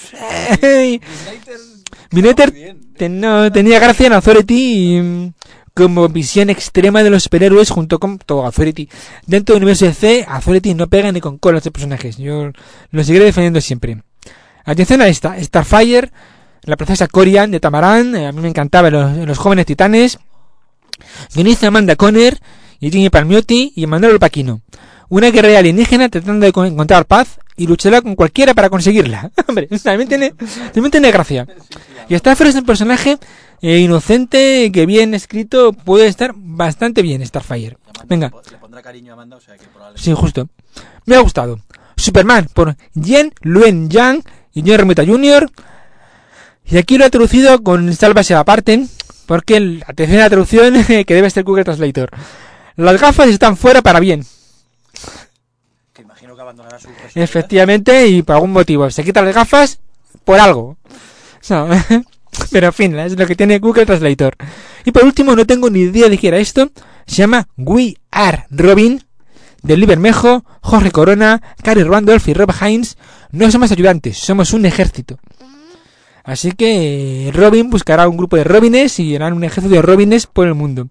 Midnighter ten, no, tenía gracia en Authority y, como visión extrema de los superhéroes junto con todo Authority. Dentro del universo de C, Authority no pega ni con colas de personajes. Yo lo seguiré defendiendo siempre. Atención a esta, Starfire, la princesa Corian de Tamarán, a mí me encantaba en los, en los jóvenes titanes. Guionista Amanda Conner y Jimmy Palmiotti y Emanuel Paquino. Una guerrera alienígena tratando de encontrar paz y luchará con cualquiera para conseguirla. Hombre, también tiene, también tiene gracia. Y Starfire es un personaje eh, inocente que bien escrito puede estar bastante bien, Starfire. Venga. Le pondrá cariño a Amanda, o sea que probablemente... Sí, justo. Me ha gustado. Superman por Jen Luen Yang y John Romita junior Y aquí lo he traducido con sálvase aparte, porque el, atención a la traducción que debe ser Google Translator. Las gafas están fuera para bien. Que imagino que abandonará su personalidad. Efectivamente, y por algún motivo. Se quitan las gafas por algo. No, pero en fin, es lo que tiene Google Translator. Y por último, no tengo ni idea de qué era esto. Se llama We Are Robin, de Lee Bermejo, Jorge Corona, Cary Randolph y Rob Hines. No somos ayudantes, somos un ejército. Así que Robin buscará un grupo de Robines y harán un ejército de Robines por el mundo.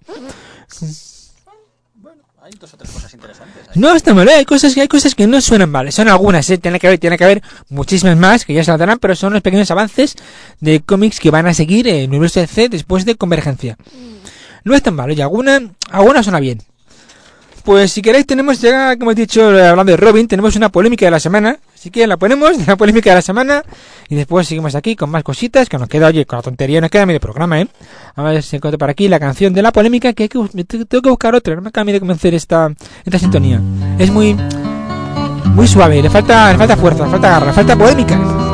Hay dos o tres cosas interesantes ahí. No está mal, ¿eh? hay cosas que hay cosas que no suenan mal, son algunas, ¿eh? tiene que haber, tiene que haber muchísimas más que ya se las darán, pero son los pequeños avances de cómics que van a seguir en el universo de C después de Convergencia. No es tan malo, y alguna, alguna suena bien. Pues si queréis tenemos ya, como he dicho, hablando de Robin, tenemos una polémica de la semana, así que la ponemos, la polémica de la semana, y después seguimos aquí con más cositas, que nos queda, oye, con la tontería nos queda medio programa, ¿eh? A ver si encuentro por aquí la canción de la polémica, que, hay que tengo que buscar otra, no me acaba de convencer esta, esta sintonía. Es muy, muy suave, le falta, le falta fuerza, le falta garra, le falta polémica.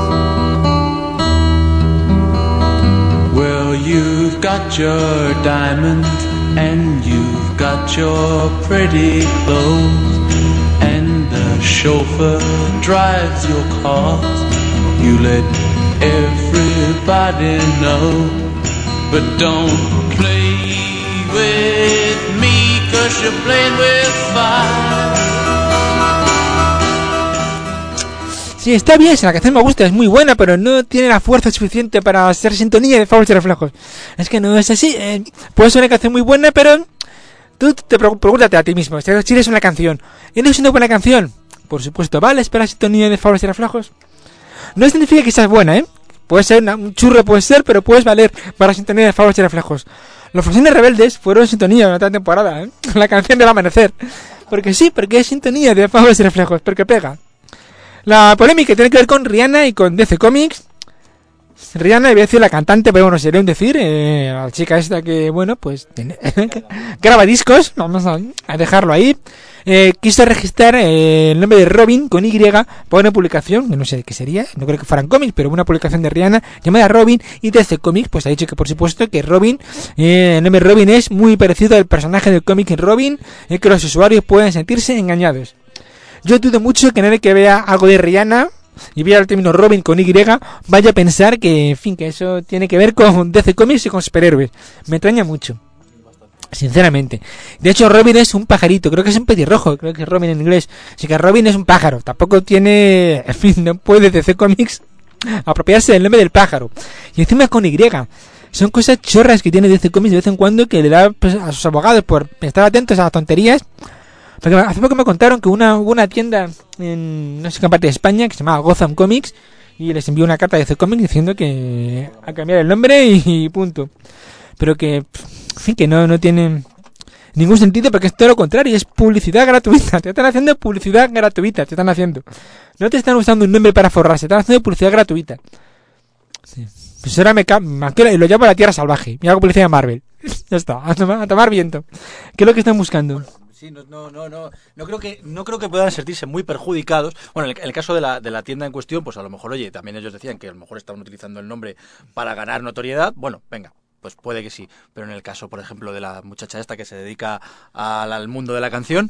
Well, you've got your diamond and you've got your pretty clothes and the chauffeur drives your car. You let everybody know, but don't play with me 'cause you're playing with fire. Sí, está bien, la canción me gusta, es muy buena, pero no tiene la fuerza suficiente para ser sintonía de Faules y Reflejos. Es que no es así. Eh, puede ser una canción muy buena, pero tú te pregúntate a ti mismo, si eres una canción, ¿eres una buena canción? Por supuesto, ¿vale? ¿Espera sintonía de Faules y Reflejos? No significa que seas buena, ¿eh? Puede ser una, un churro, puede ser, pero puedes valer para sintonía de Faules y Reflejos. Los Frosiones Rebeldes fueron sintonía en otra temporada, ¿eh? La canción del amanecer. Porque sí, porque es sintonía de Faules y Reflejos, porque pega. La polémica tiene que ver con Rihanna y con D C Comics. Rihanna, voy a decir la cantante, pero bueno, sería un decir, eh, la chica esta que, bueno, pues tiene, graba discos, vamos a, a dejarlo ahí. Eh, quiso registrar eh, el nombre de Robin con Y para una publicación, que no sé qué sería, no creo que fueran cómics, pero una publicación de Rihanna llamada Robin, y D C Comics pues ha dicho que por supuesto que Robin, eh, el nombre Robin es muy parecido al personaje del cómic en Robin, y eh, que los usuarios pueden sentirse engañados. Yo dudo mucho que nadie que vea algo de Rihanna y vea el término Robin con Y, vaya a pensar que, en fin, que eso tiene que ver con D C Comics y con superhéroes. Me extraña mucho, sinceramente. De hecho, Robin es un pajarito, creo que es un petirrojo, creo que es Robin en inglés. Así que Robin es un pájaro, tampoco tiene, en fin, no puede D C Comics apropiarse del nombre del pájaro. Y encima con Y. Son cosas chorras que tiene D C Comics de vez en cuando, que le da, pues, a sus abogados por estar atentos a las tonterías. Porque hace poco me contaron que una, hubo una tienda en no sé qué parte de España que se llamaba Gotham Comics, y les envió una carta de D C Comics diciendo que a cambiar el nombre y punto. Pero que, en fin, que no, no tiene ningún sentido, porque es todo lo contrario, es publicidad gratuita. Te están haciendo publicidad gratuita, te están haciendo. No te están usando un nombre para forrarse, te están haciendo publicidad gratuita. Sí. Pues ahora me cambio y lo llamo a la Tierra Salvaje y hago publicidad de Marvel. Ya está, a tomar, a tomar viento. ¿Qué es lo que están buscando? Sí, no, no, no, no, no creo que, no creo que puedan sentirse muy perjudicados. Bueno, en el, en el caso de la, de la tienda en cuestión, pues a lo mejor, oye, también ellos decían que a lo mejor estaban utilizando el nombre para ganar notoriedad. Bueno, venga, pues puede que sí. Pero en el caso, por ejemplo, de la muchacha esta que se dedica al, al mundo de la canción,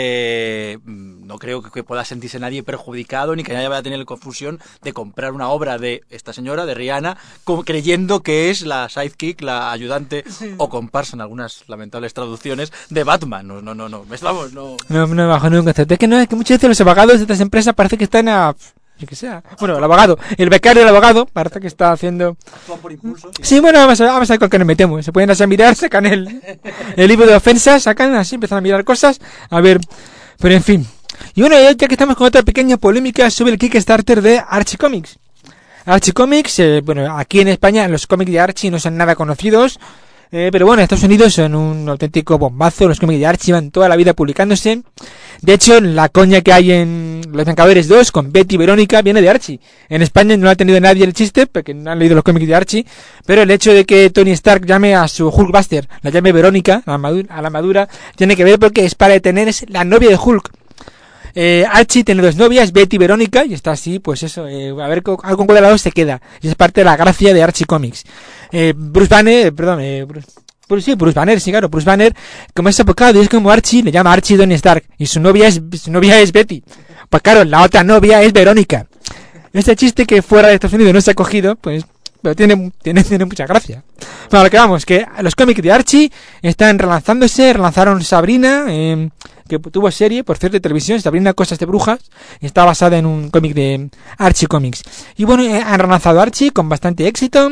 eh, no creo que, que pueda sentirse nadie perjudicado, ni que nadie vaya a tener la confusión de comprar una obra de esta señora, de Rihanna, como, creyendo que es la sidekick, la ayudante o comparsa en algunas lamentables traducciones de Batman. No, no, no, no. Vamos, no. No, no bajo ningún concepto. Es que no, es que muchas veces los abogados de estas empresas parece que están a... yo que sea. Bueno, el abogado, el becario del abogado, parece que está haciendo... Actúan por impulso. Sí, sí, bueno, vamos a, vamos a ver con qué nos metemos. Se pueden así mirar, sacan el, el libro de ofensas, sacan así, empiezan a mirar cosas. A ver, pero en fin. Y bueno, ya que estamos con otra pequeña polémica sobre el Kickstarter de Archie Comics. Archie Comics, eh, bueno, aquí en España los cómics de Archie no son nada conocidos. Eh, pero bueno, en Estados Unidos son un auténtico bombazo. Los cómics de Archie van toda la vida publicándose. De hecho, la coña que hay en Los Vengadores dos con Betty y Verónica viene de Archie. En España no ha tenido nadie el chiste, porque no han leído los cómics de Archie. Pero el hecho de que Tony Stark llame a su Hulkbuster, la llame Verónica, a la armadura, a la armadura, tiene que ver porque es para detener, es la novia de Hulk. Eh, Archie tiene dos novias, Betty y Verónica, y está así, pues eso, eh, a ver con, algo con cuál de lado se queda. Y es parte de la gracia de Archie Comics. Eh, Bruce Banner, eh, perdón, eh, Bruce, Bruce, sí, Bruce Banner, sí, claro, Bruce Banner, como es apocado y es como Archie, le llama Archie Tony Stark, y su novia es, su novia es Betty. Pues claro, la otra novia es Verónica. Este chiste que fuera de Estados Unidos no se ha cogido, pues, pero tiene, tiene, tiene mucha gracia. Bueno, lo que vamos, que los cómics de Archie están relanzándose, relanzaron Sabrina, eh, que tuvo serie, por cierto, de televisión, Sabrina Cosas de Brujas, está basada en un cómic de Archie Comics. Y bueno, eh, han relanzado Archie con bastante éxito.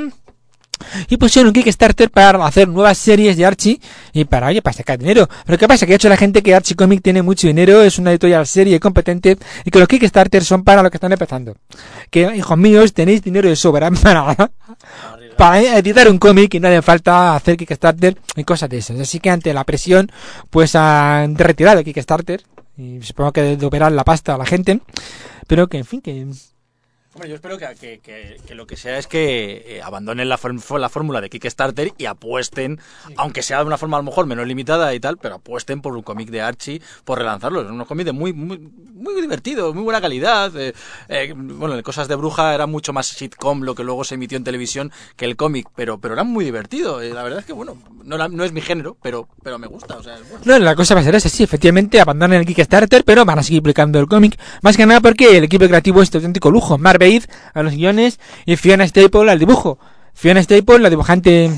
Y pusieron un Kickstarter para hacer nuevas series de Archie y para, oye, para sacar dinero. Pero ¿qué pasa? Que ha hecho la gente que Archie Comics tiene mucho dinero, es una editorial serie competente y que los Kickstarter son para los que están empezando. Que, hijos míos, tenéis dinero de sobra para, para editar un cómic y no hace falta hacer Kickstarter y cosas de esas. Así que ante la presión, pues han retirado el Kickstarter y supongo que devolverán la pasta a la gente. Pero que, en fin, que... Hombre, yo espero que, que, que, que lo que sea es que eh, abandonen la, form- la fórmula de Kickstarter y apuesten, sí, aunque sea de una forma a lo mejor menos limitada y tal, pero apuesten por un cómic de Archie, por relanzarlo. Es un cómic de muy, muy, muy divertido, muy buena calidad. Eh, eh, bueno, en Cosas de Bruja era mucho más sitcom lo que luego se emitió en televisión que el cómic, pero, pero era muy divertido. Eh, la verdad es que, bueno, no, la, no es mi género, pero, pero me gusta. O sea, es bueno. No, la cosa va a ser esa, sí, efectivamente, abandonan el Kickstarter, pero van a seguir publicando el cómic. Más que nada porque el equipo creativo es de auténtico lujo. Marvel a los guiones y Fiona Staples al dibujo. Fiona Staples, la dibujante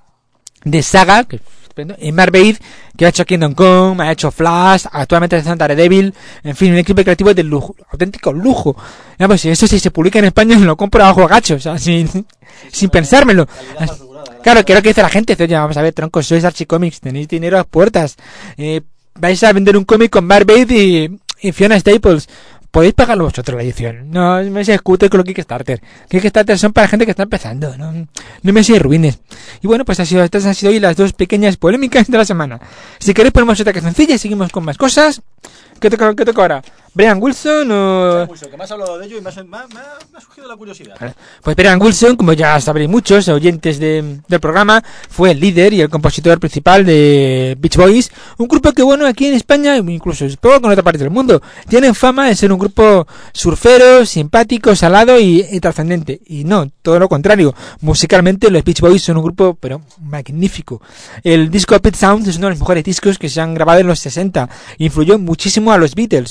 de Saga, que, y Marvel, que ha hecho Kingdom Come, ha hecho Flash, actualmente está en Daredevil, en fin, un equipo creativo de lujo, auténtico lujo. Ya, pues si eso si se publica en España me lo compro a ojo gacho, o sea, sin, sin pensármelo. Claro, que es lo que dice la gente, dice, oye, vamos a ver, troncos, sois Archie Comics, tenéis dinero a las puertas, eh, vais a vender un cómic con Marvel y, y Fiona Staples. Podéis pagarlo vosotros la edición. No me seáis cutre con los Kickstarter. Kickstarter son para gente que está empezando. No, no me seáis ruines. Y bueno, pues ha sido, estas han sido hoy las dos pequeñas polémicas de la semana. Si queréis ponemos otra cancioncilla y seguimos con más cosas. ¿Qué toca, qué toca ahora? ¿Brian Wilson o...? Brian Wilson, que me has hablado de ello y me, has, me, ha, me, ha, me ha surgido la curiosidad. Vale. Pues Brian Wilson, como ya sabréis muchos oyentes de, del programa, fue el líder y el compositor principal de Beach Boys, un grupo que, bueno, aquí en España, incluso supongo que en otra parte del mundo, tienen fama de ser un grupo surfero, simpático, salado y, y trascendente. Y no, todo lo contrario. Musicalmente los Beach Boys son un grupo, pero magnífico. El disco Pet Sounds es uno de los mejores discos que se han grabado en los sesenta. Influyó muchísimo a los Beatles.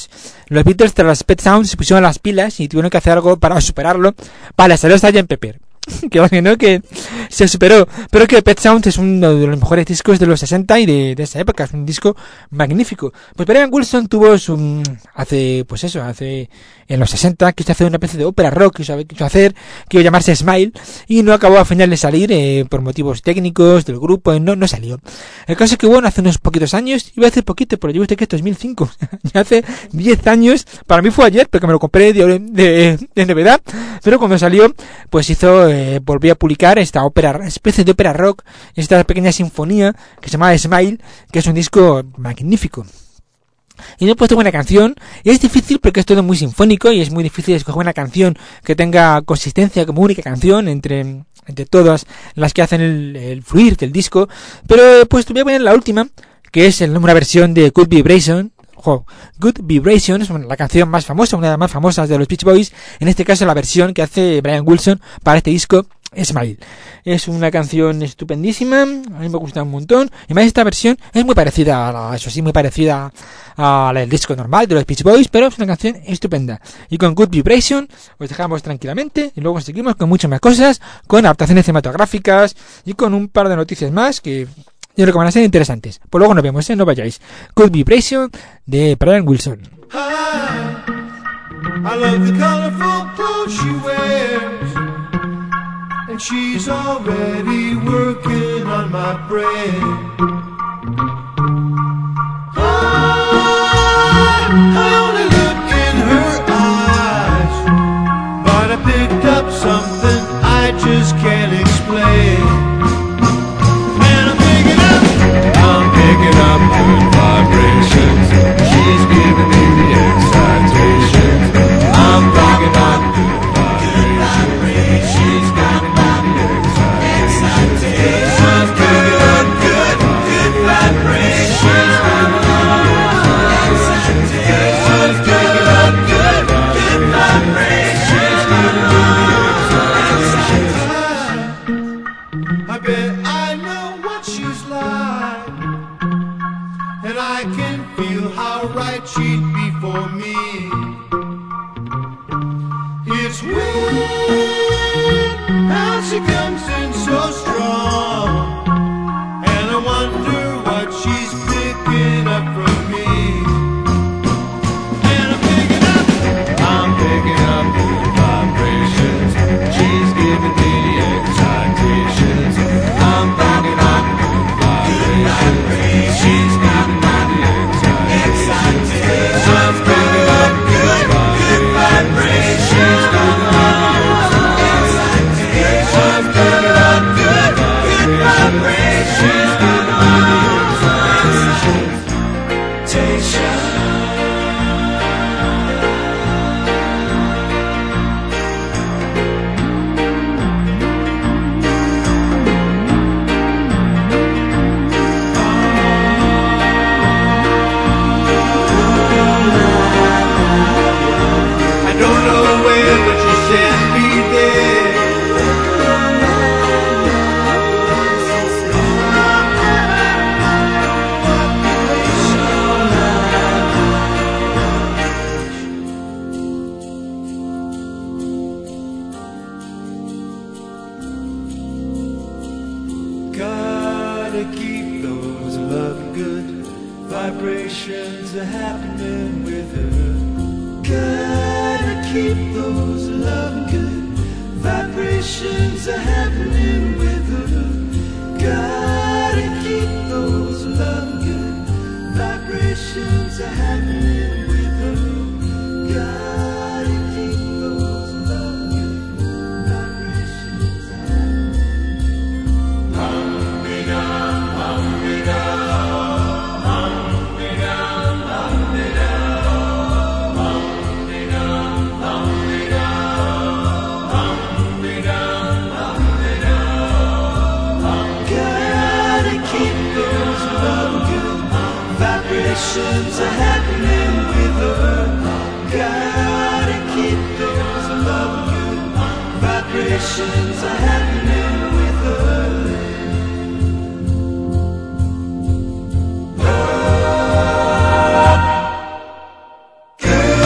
los Beatles tras los Pet Sounds se pusieron las pilas y tuvieron que hacer algo para superarlo. Vale, salió sergeant Pepper. Que bueno, que se superó, pero que Pet Sounds es uno de los mejores discos de los sesenta y de, de esa época, es un disco magnífico. Pues Brian Wilson tuvo su, hace, pues eso, hace, en los sesenta, quiso hacer una especie de ópera rock, quiso, quiso hacer, que iba a llamarse Smile, y no acabó a final de salir, eh, por motivos técnicos del grupo, y no, no salió. El caso es que bueno, hace unos poquitos años, iba a hace poquito, pero yo usted que esto es dos mil cinco, ya hace diez años, para mí fue ayer, porque me lo compré de, de, de novedad, pero cuando salió, pues hizo, eh, volvió a publicar esta ópera, especie de ópera rock, esta pequeña sinfonía que se llama Smile, que es un disco magnífico. Y no he puesto buena canción, y es difícil porque es todo muy sinfónico y es muy difícil escoger una canción que tenga consistencia como única canción entre, entre todas las que hacen el, el fluir del disco, pero pues voy a poner la última, que es el, una versión de Good Vibration. Oh, Good Vibration es la canción más famosa, una de las más famosas de los Beach Boys, en este caso la versión que hace Brian Wilson para este disco Smile. Es una canción estupendísima, a mí me gusta un montón, y más esta versión es muy parecida a la, eso sí, muy parecida a la del disco normal de los Beach Boys, pero es una canción estupenda. Y con Good Vibration os dejamos tranquilamente y luego seguimos con muchas más cosas, con adaptaciones cinematográficas y con un par de noticias más que yo creo que van a ser interesantes. Pues luego nos vemos, ¿eh? No vayáis. Good Vibration de Brian Wilson. Hi, I love the colorful clothes she wears, and she's already working on my brain. Hi, I only look in her eyes, but I picked up something I just can't explain. Picking up good vibrations, she's giving me the excitation. I'm picking up good vibrations, she's giving me the excitation. I'm picking up good, good vibrations, she's giving me the excitation. I'm picking up good, good vibrations, she's giving me the excitation. I bet I know what she's like, and I can feel how right she'd be for me. It's weird how she comes in so strong, and I wonder what she's picking up from me. And I'm picking up, I'm picking up good vibrations, she's giving me the excitations. I'm picking up good vibrations, she's giving me the excitations. I'm picking up good, good vibrations, she's giving me the excitations. I'm picking up good, good vibrations, she's giving me the excitations. Gotta keep those love good vibrations a happening with her. Gotta keep those love good vibrations a happening with her. Gotta keep those love good vibrations a happening with her. Gotta keep those love good vibrations a happening. Hum me down, hum me down, hum me down, hum me down, hum me down, hum me down, hum me down, hum me down. Gotta keep those love good vibrations a happening with her. Gotta keep those love good vibrations a happening with her. Good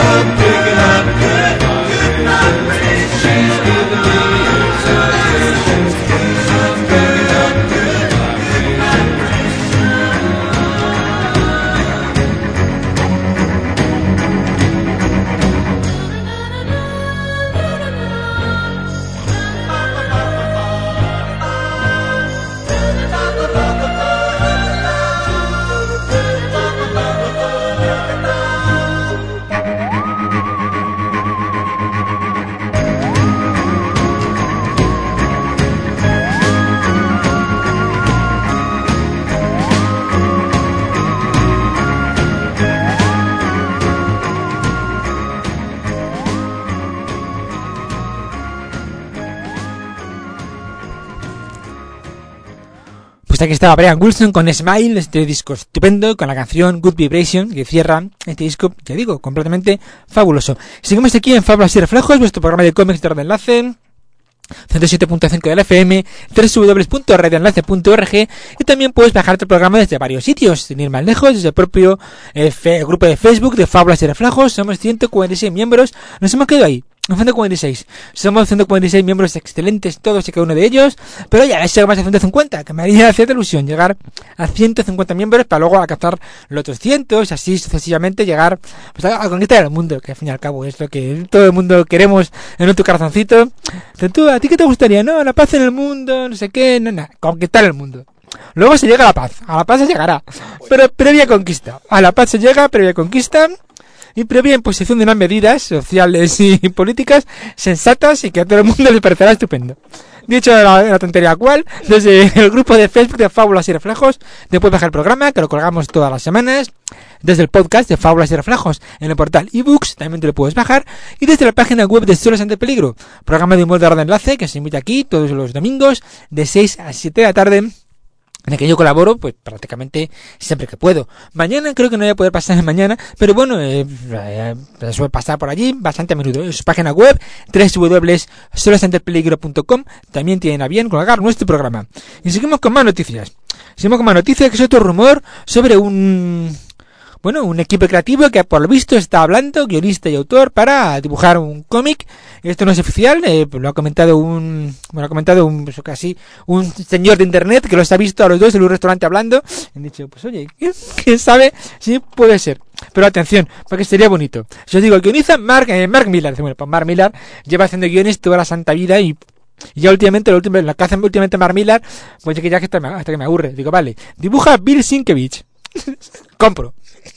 Pues aquí estaba Brian Wilson con Smile, este disco estupendo, con la canción Good Vibration, que cierra este disco, ya digo, completamente fabuloso. Seguimos aquí en Fábulas y Reflejos, vuestro programa de cómics de Red Enlace, ciento siete punto cinco de la F M, doble u doble u doble u punto red enlace punto org, y también puedes bajarte el programa desde varios sitios, sin ir más lejos, desde el propio eh, fe, grupo de Facebook de Fábulas y Reflejos. Somos ciento cuarenta y seis miembros, nos hemos quedado ahí, ciento cuarenta y seis, somos ciento cuarenta y seis miembros excelentes todos y cada uno de ellos, pero ya es más de ciento cincuenta, que me haría cierta ilusión llegar a ciento cincuenta miembros para luego alcanzar los doscientos, así sucesivamente llegar pues, a, a conquistar el mundo, que al fin y al cabo es lo que todo el mundo queremos en nuestro corazoncito. Entonces, tú, ¿a ti qué te gustaría? No, la paz en el mundo, no sé qué, no, no, conquistar el mundo. Luego se llega a la paz, a la paz se llegará, pero previa conquista, a la paz se llega, previa conquista y previa imposición de unas medidas sociales y políticas sensatas y que a todo el mundo le parecerá estupendo. Dicho la, la tontería cual, desde el grupo de Facebook de Fábulas y Reflejos te puedes bajar el programa, que lo colgamos todas las semanas, desde el podcast de Fábulas y Reflejos en el portal eBooks también te lo puedes bajar, y desde la página web de Solos ante Peligro, programa de humor de Red Enlace que se emite aquí todos los domingos de seis a siete de la tarde, en el que yo colaboro pues prácticamente siempre que puedo. Mañana creo que no voy a poder pasar mañana, pero bueno, eh, eh, suele pasar por allí bastante a menudo. En su página web doble u doble u doble u punto solos ante peligro punto com también tienen a bien colgar nuestro programa. Y seguimos con más noticias. Seguimos con más noticias, que es otro rumor sobre un... Bueno, un equipo creativo que por lo visto está hablando, guionista y autor, para dibujar un cómic. Esto no es oficial, eh, lo ha comentado un, bueno, ha comentado un, pues casi un señor de internet que los ha visto a los dos en un restaurante hablando. Y han dicho, pues oye, ¿quién sabe? Sí, puede ser. Pero atención, porque sería bonito. Si os digo, el guionista Mark, eh, Mark Millar. Bueno, pues Mark Millar lleva haciendo guiones toda la santa vida y... Y ya últimamente, lo, último, lo que hace últimamente Mark Millar, pues ya que ya que hasta me, hasta que me aburre. Digo, vale, dibuja Bill Sienkiewicz. Compro.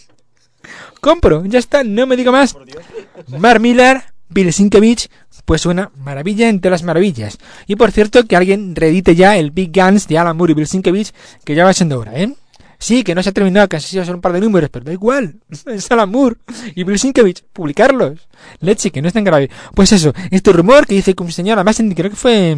Compro, ya está, no me diga más. Mark Millar, Bill Sienkiewicz, pues una maravilla entre las maravillas. Y por cierto, que alguien reedite ya el Big Guns de Alan Moore y Bill Sienkiewicz, que ya va siendo hora, ¿eh? Sí, que no se ha terminado, que han sido solo un par de números, pero da igual. Es Alan Moore y Bill Sienkiewicz, publicarlos. Leche, que no es tan grave. Pues eso, este rumor que dice que un señor, además creo que fue...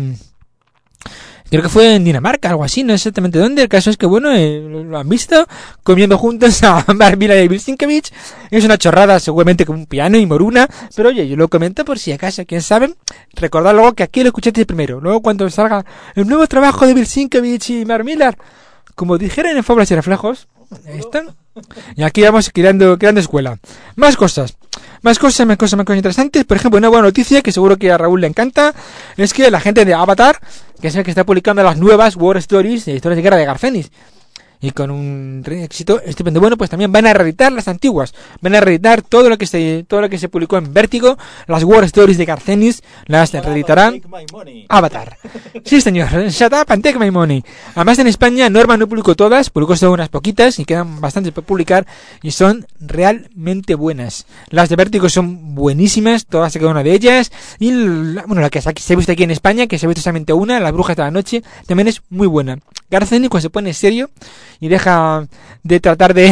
Creo que fue en Dinamarca, algo así, no sé exactamente dónde. El caso es que, bueno, eh, lo han visto comiendo juntos a Mark Millar y Bill Sienkiewicz. Es una chorrada, seguramente con un piano y moruna. Pero oye, yo lo comento por si acaso, quién sabe. Recordad luego que aquí lo escuchaste primero. Luego cuando salga el nuevo trabajo de Bill Sienkiewicz y Mark Millar, como dijeron en Fábulas y Reflejos, están. Y aquí vamos creando, creando escuela. Más cosas. Más cosas, más cosas, más cosas interesantes. Por ejemplo, una buena noticia que seguro que a Raúl le encanta es que la gente de Avatar, que es el que está publicando las nuevas War Stories, historias de guerra de Garcenis, y con un éxito estupendo, bueno, pues también van a reeditar las antiguas, van a reeditar todo lo que se todo lo que se publicó en Vértigo, las War Stories de Garcenis, las reeditarán Avatar. Sí, señor, shut up and take my money. Además, en España Norma no publicó todas, publicó solo unas poquitas y quedan bastantes por publicar y son realmente buenas. Las de Vértigo son buenísimas, todas y cada una de ellas, y la, bueno, la que se ha visto aquí en España, que se ha visto solamente una, Las Brujas de la Noche, también es muy buena. Garcenis, cuando se pone serio y deja de tratar de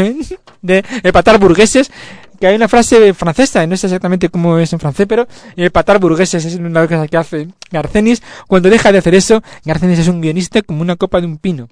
de empatar burgueses, que hay una frase francesa, no sé exactamente cómo es en francés, pero empatar burgueses es una cosa que hace Garcenis. Cuando deja de hacer eso, Garcenis es un guionista como una copa de un pino.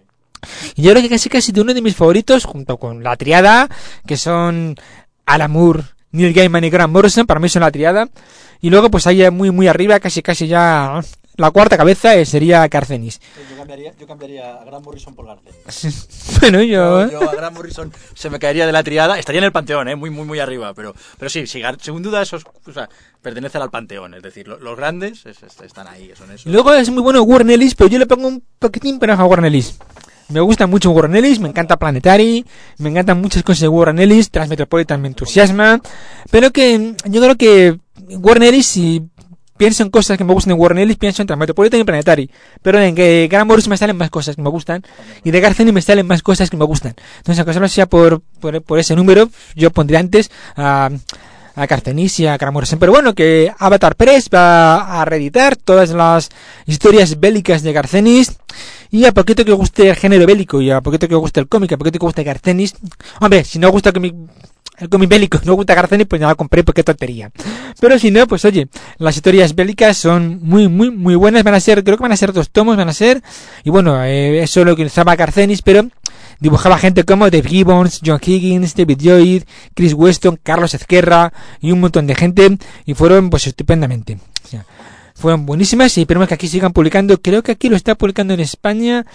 Y yo creo que casi casi de uno de mis favoritos, junto con la triada, que son Alan Moore, Neil Gaiman y Grant Morrison, para mí son la triada. Y luego pues ahí muy muy arriba, casi casi ya... La cuarta cabeza eh, sería Garcenis. Yo cambiaría, yo cambiaría a Grant Morrison por Garcenis. Bueno, yo... yo... Yo a Grant Morrison se me caería de la triada. Estaría en el panteón, ¿eh? Muy, muy, muy arriba. Pero pero sí, sí, sin duda esos... O sea, pertenecen al panteón. Es decir, los, los grandes es, es, están ahí, son esos. Y luego es muy bueno Warren Ellis, pero yo le pongo un poquitín pero a Warren Ellis. Me gusta mucho Warren Ellis, me encanta Planetary, me encantan muchas cosas de Warren Ellis, Transmetropolitan me entusiasma, pero que yo creo que Warren Ellis, si pienso en cosas que me gustan de Warren Ellis, pienso en Transmetropolitan y Planetary, pero en que Grant Morrison me salen más cosas que me gustan, y de Garcenis me salen más cosas que me gustan. Entonces, aunque solo sea por, por, por ese número, yo pondría antes a... a Garcenis y a Grant Morrison. Pero bueno, que Avatar Press va a reeditar todas las historias bélicas de Garcenis, y a poquito que guste el género bélico y a poquito que guste el cómic, a poquito que guste Garcenis, hombre, si no gusta el cómic el cómic bélico no gusta Garcenis, pues ya lo compré porque tontería. Pero si no, pues oye, las historias bélicas son muy, muy, muy buenas. Van a ser, creo que van a ser dos tomos, van a ser. Y bueno, eh, eso lo que usaba Garcenis, pero dibujaba gente como Dave Gibbons, John Higgins, David Lloyd, Chris Weston, Carlos Ezquerra y un montón de gente. Y fueron pues estupendamente. O sea, fueron buenísimas y esperemos que aquí sigan publicando. Creo que aquí lo está publicando en España.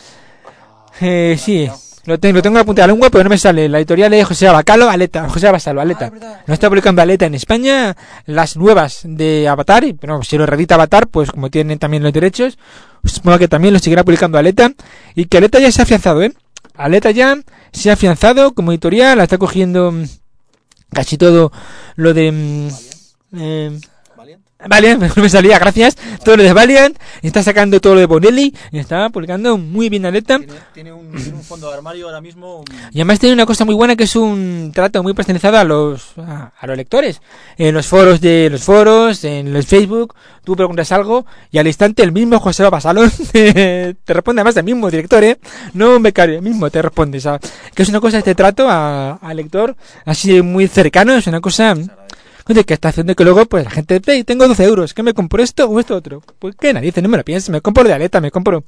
Eh, sí. Lo tengo, lo tengo en la punta de la lengua, pero no me sale. La editorial de José Abacalo, Aleta. José Abasalo, Aleta. Ah, No está publicando Aleta en España. Las nuevas de Avatar, y bueno, si lo reedita Avatar, pues como tienen también los derechos, supongo que también lo seguirá publicando Aleta. Y que Aleta ya se ha afianzado, ¿eh? Aleta ya se ha afianzado como editorial, la está cogiendo mm, casi todo lo de... Mm, eh, Valiant, no me salía, gracias. Todo lo de Valiant, y está sacando todo lo de Bonelli, y está publicando muy bien Aleta. Tiene, tiene, un, tiene un fondo de armario ahora mismo. Un... Y además tiene una cosa muy buena que es un trato muy personalizado a los a, a los lectores. En los foros de los foros, en los Facebook, tú preguntas algo y al instante el mismo José Basalón te, te responde, además el mismo director, ¿eh? No un becario, el mismo te responde. O sea, que es una cosa este trato a- al lector así muy cercano, es una cosa... Oye, que está haciendo que luego pues la gente dice, hey, tengo doce euros, ¿qué me compro esto o esto otro? Pues que nadie dice, no me lo pienses, me compro de Aleta, me compro.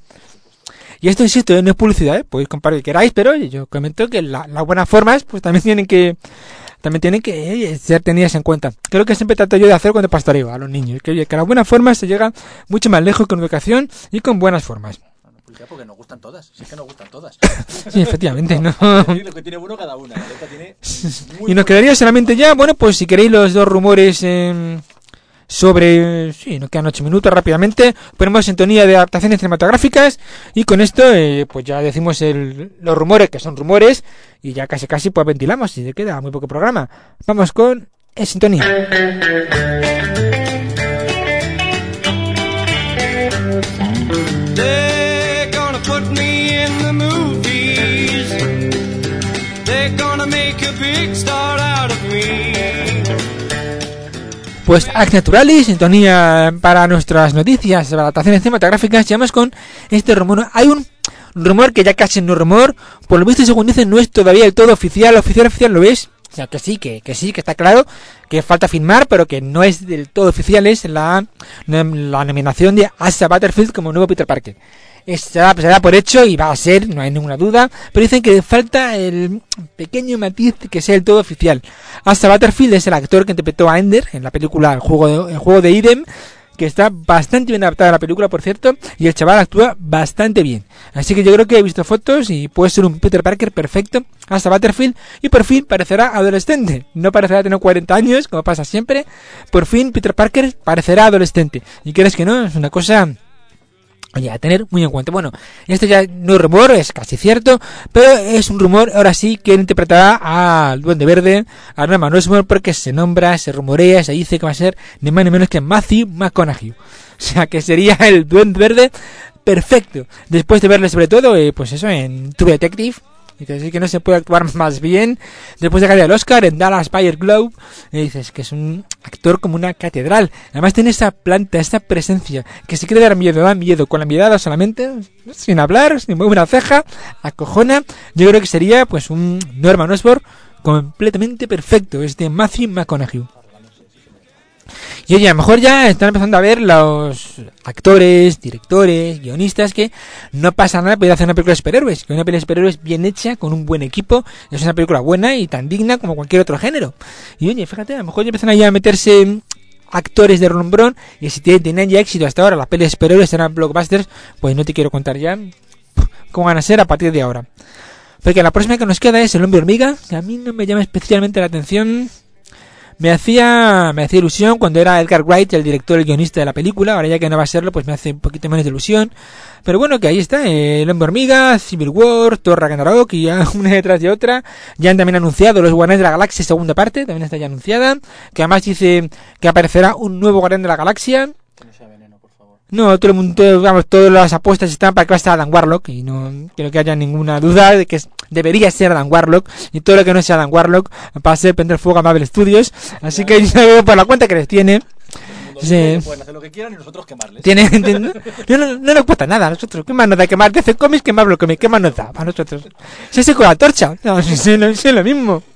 Y esto, insisto, no es publicidad, ¿eh? Podéis comprar lo que queráis, pero oye, yo comento que la- las buenas formas pues también tienen que también tienen que oye, ser tenidas en cuenta. Creo que siempre trato yo de hacer cuando pastoreo a los niños, que oye, que las buenas formas se llega mucho más lejos con educación y con buenas formas. Porque nos gustan todas, sí que nos gustan todas. Sí, efectivamente, no. Lo que tiene uno cada una. La letra tiene muy Y nos quedaría solamente ya, bueno, pues si queréis los dos rumores eh, sobre... Sí, nos quedan ocho minutos rápidamente. Ponemos sintonía de adaptaciones cinematográficas y con esto eh, pues ya decimos el, los rumores, que son rumores, y ya casi casi pues ventilamos y se queda muy poco programa. Vamos con eh, sintonía. They're gonna put me in the movies. They're gonna make a big star out of me. Pues Ac Naturalis, sintonía para nuestras noticias de adaptaciones cinematográficas. Llegamos con este rumor. Hay un rumor que ya casi no es rumor. Por lo visto, según dicen, no es todavía del todo oficial. Oficial, oficial lo es. O sea, que sí, que, que sí, que está claro. Que falta firmar, pero que no es del todo oficial. Es la, la nominación de Asa Butterfield como nuevo Peter Parker. Es, se, da, se da por hecho y va a ser, no hay ninguna duda. Pero dicen que falta el pequeño matiz que sea el todo oficial. Asa Butterfield es el actor que interpretó a Ender en la película El juego de, el juego de Eden, que está bastante bien adaptada a la película, por cierto, y el chaval actúa bastante bien. Así que yo creo que he visto fotos y puede ser un Peter Parker perfecto. Asa Butterfield, y por fin parecerá adolescente. No parecerá tener cuarenta años, como pasa siempre. Por fin Peter Parker parecerá adolescente. Y crees que no, es una cosa... Oye, a tener muy en cuenta. Bueno, esto ya no es rumor, es casi cierto, pero es un rumor, ahora sí, que interpretará al Duende Verde, a Norman Osborn, porque se nombra, se rumorea, se dice que va a ser ni más ni menos que Matthew McConaughey. O sea, que sería el Duende Verde perfecto. Después de verle sobre todo, eh, pues eso, en True Detective, y que sí que no se puede actuar más bien. Después de ganar el Oscar en Dallas Buyers Club, y dices que es un actor como una catedral. Además tiene esa planta, esa presencia, que si quiere dar miedo, da miedo. Con la mirada solamente, sin hablar, sin mover una ceja, acojona. Yo creo que sería pues un Norman Osborn completamente perfecto, este Matthew McConaughey. Y oye, a lo mejor ya están empezando a ver los actores, directores, guionistas que no pasa nada poder hacer una película de superhéroes. Que una película de superhéroes bien hecha, con un buen equipo, es una película buena y tan digna como cualquier otro género. Y oye, fíjate, a lo mejor ya empiezan ya a meterse actores de renombrón, y si tienen ya éxito hasta ahora, las pelis de superhéroes serán blockbusters, pues no te quiero contar ya cómo van a ser a partir de ahora. Porque la próxima que nos queda es El Hombre Hormiga, que a mí no me llama especialmente la atención. Me hacía me hacía ilusión cuando era Edgar Wright el director, el guionista de la película. Ahora ya que no va a serlo, pues me hace un poquito menos de ilusión. Pero bueno, que ahí está, eh, El Hombre Hormiga, Civil War, Thor Ragnarok, y ya una detrás de otra. Ya han también anunciado Los Guardianes de la Galaxia segunda parte, también está ya anunciada. Que además dice que aparecerá un nuevo Guardián de la Galaxia. No, todo el mundo, vamos, todas las apuestas están para que va a estar Adam Warlock, y no quiero que haya ninguna duda de que es, debería ser Adam Warlock, y todo lo que no sea Adam Warlock va a ser prender fuego a Marvel Studios, así que yo veo por la cuenta que les tiene. Sí. Pueden hacer lo que quieran y nosotros quemarles. Tiene, no, no, no, no nos cuesta nada a nosotros. ¿Qué más nos da quemar D C Comics que Marvel Comics? ¿Qué más nos da a nosotros? Si es con la torcha, no, si es lo mismo.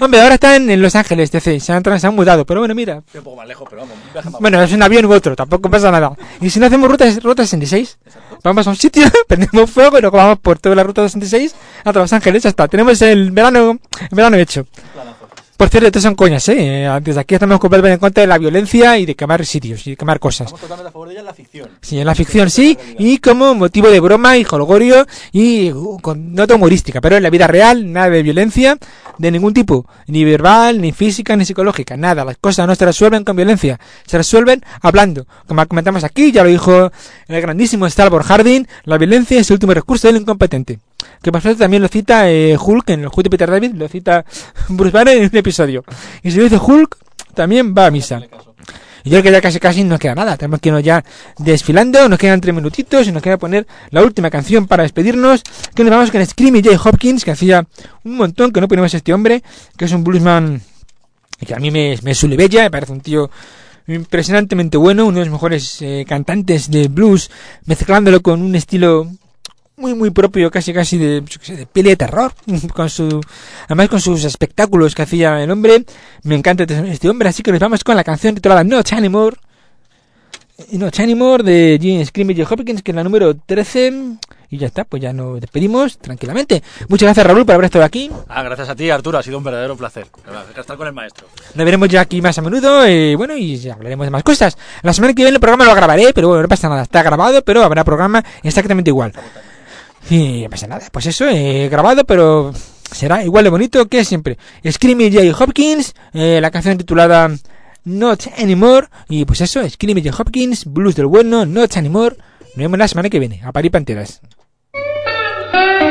Hombre, ahora están en Los Ángeles, D C, se han, se han mudado, pero bueno, mira. Un poco más lejos, pero vamos, un viaje más. Bueno, es un avión u otro, tampoco pasa nada. Y si no hacemos ruta, ruta sesenta y seis, vamos a un sitio, prendemos fuego y luego vamos por toda la ruta sesenta y seis hasta Los Ángeles, ya está. Tenemos el verano, el verano hecho. Por cierto, estos son coñas, ¿eh? Desde aquí estamos completamente en contra de la violencia y de quemar sitios y de quemar cosas. Estamos totalmente a favor de ella en la ficción. Sí, en la ficción sí, y como motivo de broma y jolgorio y uh, con nota humorística, pero en la vida real nada de violencia de ningún tipo, ni verbal, ni física, ni psicológica, nada. Las cosas no se resuelven con violencia, se resuelven hablando. Como comentamos aquí, ya lo dijo el grandísimo Stalwart Harding, la violencia es el último recurso del incompetente. Que por cierto también lo cita eh, Hulk en el juego de Peter David, lo cita Bruce Banner en un episodio. Y si lo dice Hulk, también va a misa. Y yo creo que ya casi casi nos queda nada. Tenemos que irnos ya desfilando, nos quedan tres minutitos y nos queda poner la última canción para despedirnos. Que nos vamos con Screamy Jay Hopkins, que hacía un montón que no ponemos a este hombre, que es un bluesman que a mí me, me suele bella, me parece un tío impresionantemente bueno, uno de los mejores eh, cantantes de blues, mezclándolo con un estilo muy muy propio, casi casi de, yo qué sé, de peli de terror, con su, además con sus espectáculos que hacía el hombre. Me encanta este hombre, así que nos vamos con la canción titulada Not Anymore, Not Anymore de Jim Screamy Jay Hopkins, que es la número trece, y ya está, pues ya nos despedimos tranquilamente. Muchas gracias, Raúl, por haber estado aquí. Ah, gracias a ti, Arturo, ha sido un verdadero placer estar con el maestro. Nos veremos ya aquí más a menudo, y bueno, y ya hablaremos de más cosas. La semana que viene el programa lo grabaré, pero bueno, no pasa nada, está grabado, pero habrá programa exactamente igual. Y no pasa nada, pues eso, he grabado, pero será igual de bonito que siempre. Screamy Jay Hopkins, eh, la canción titulada Not Anymore, y pues eso, Screamy Jay Hopkins, blues del bueno, Not Anymore. Nos vemos la semana que viene, a parir panteras.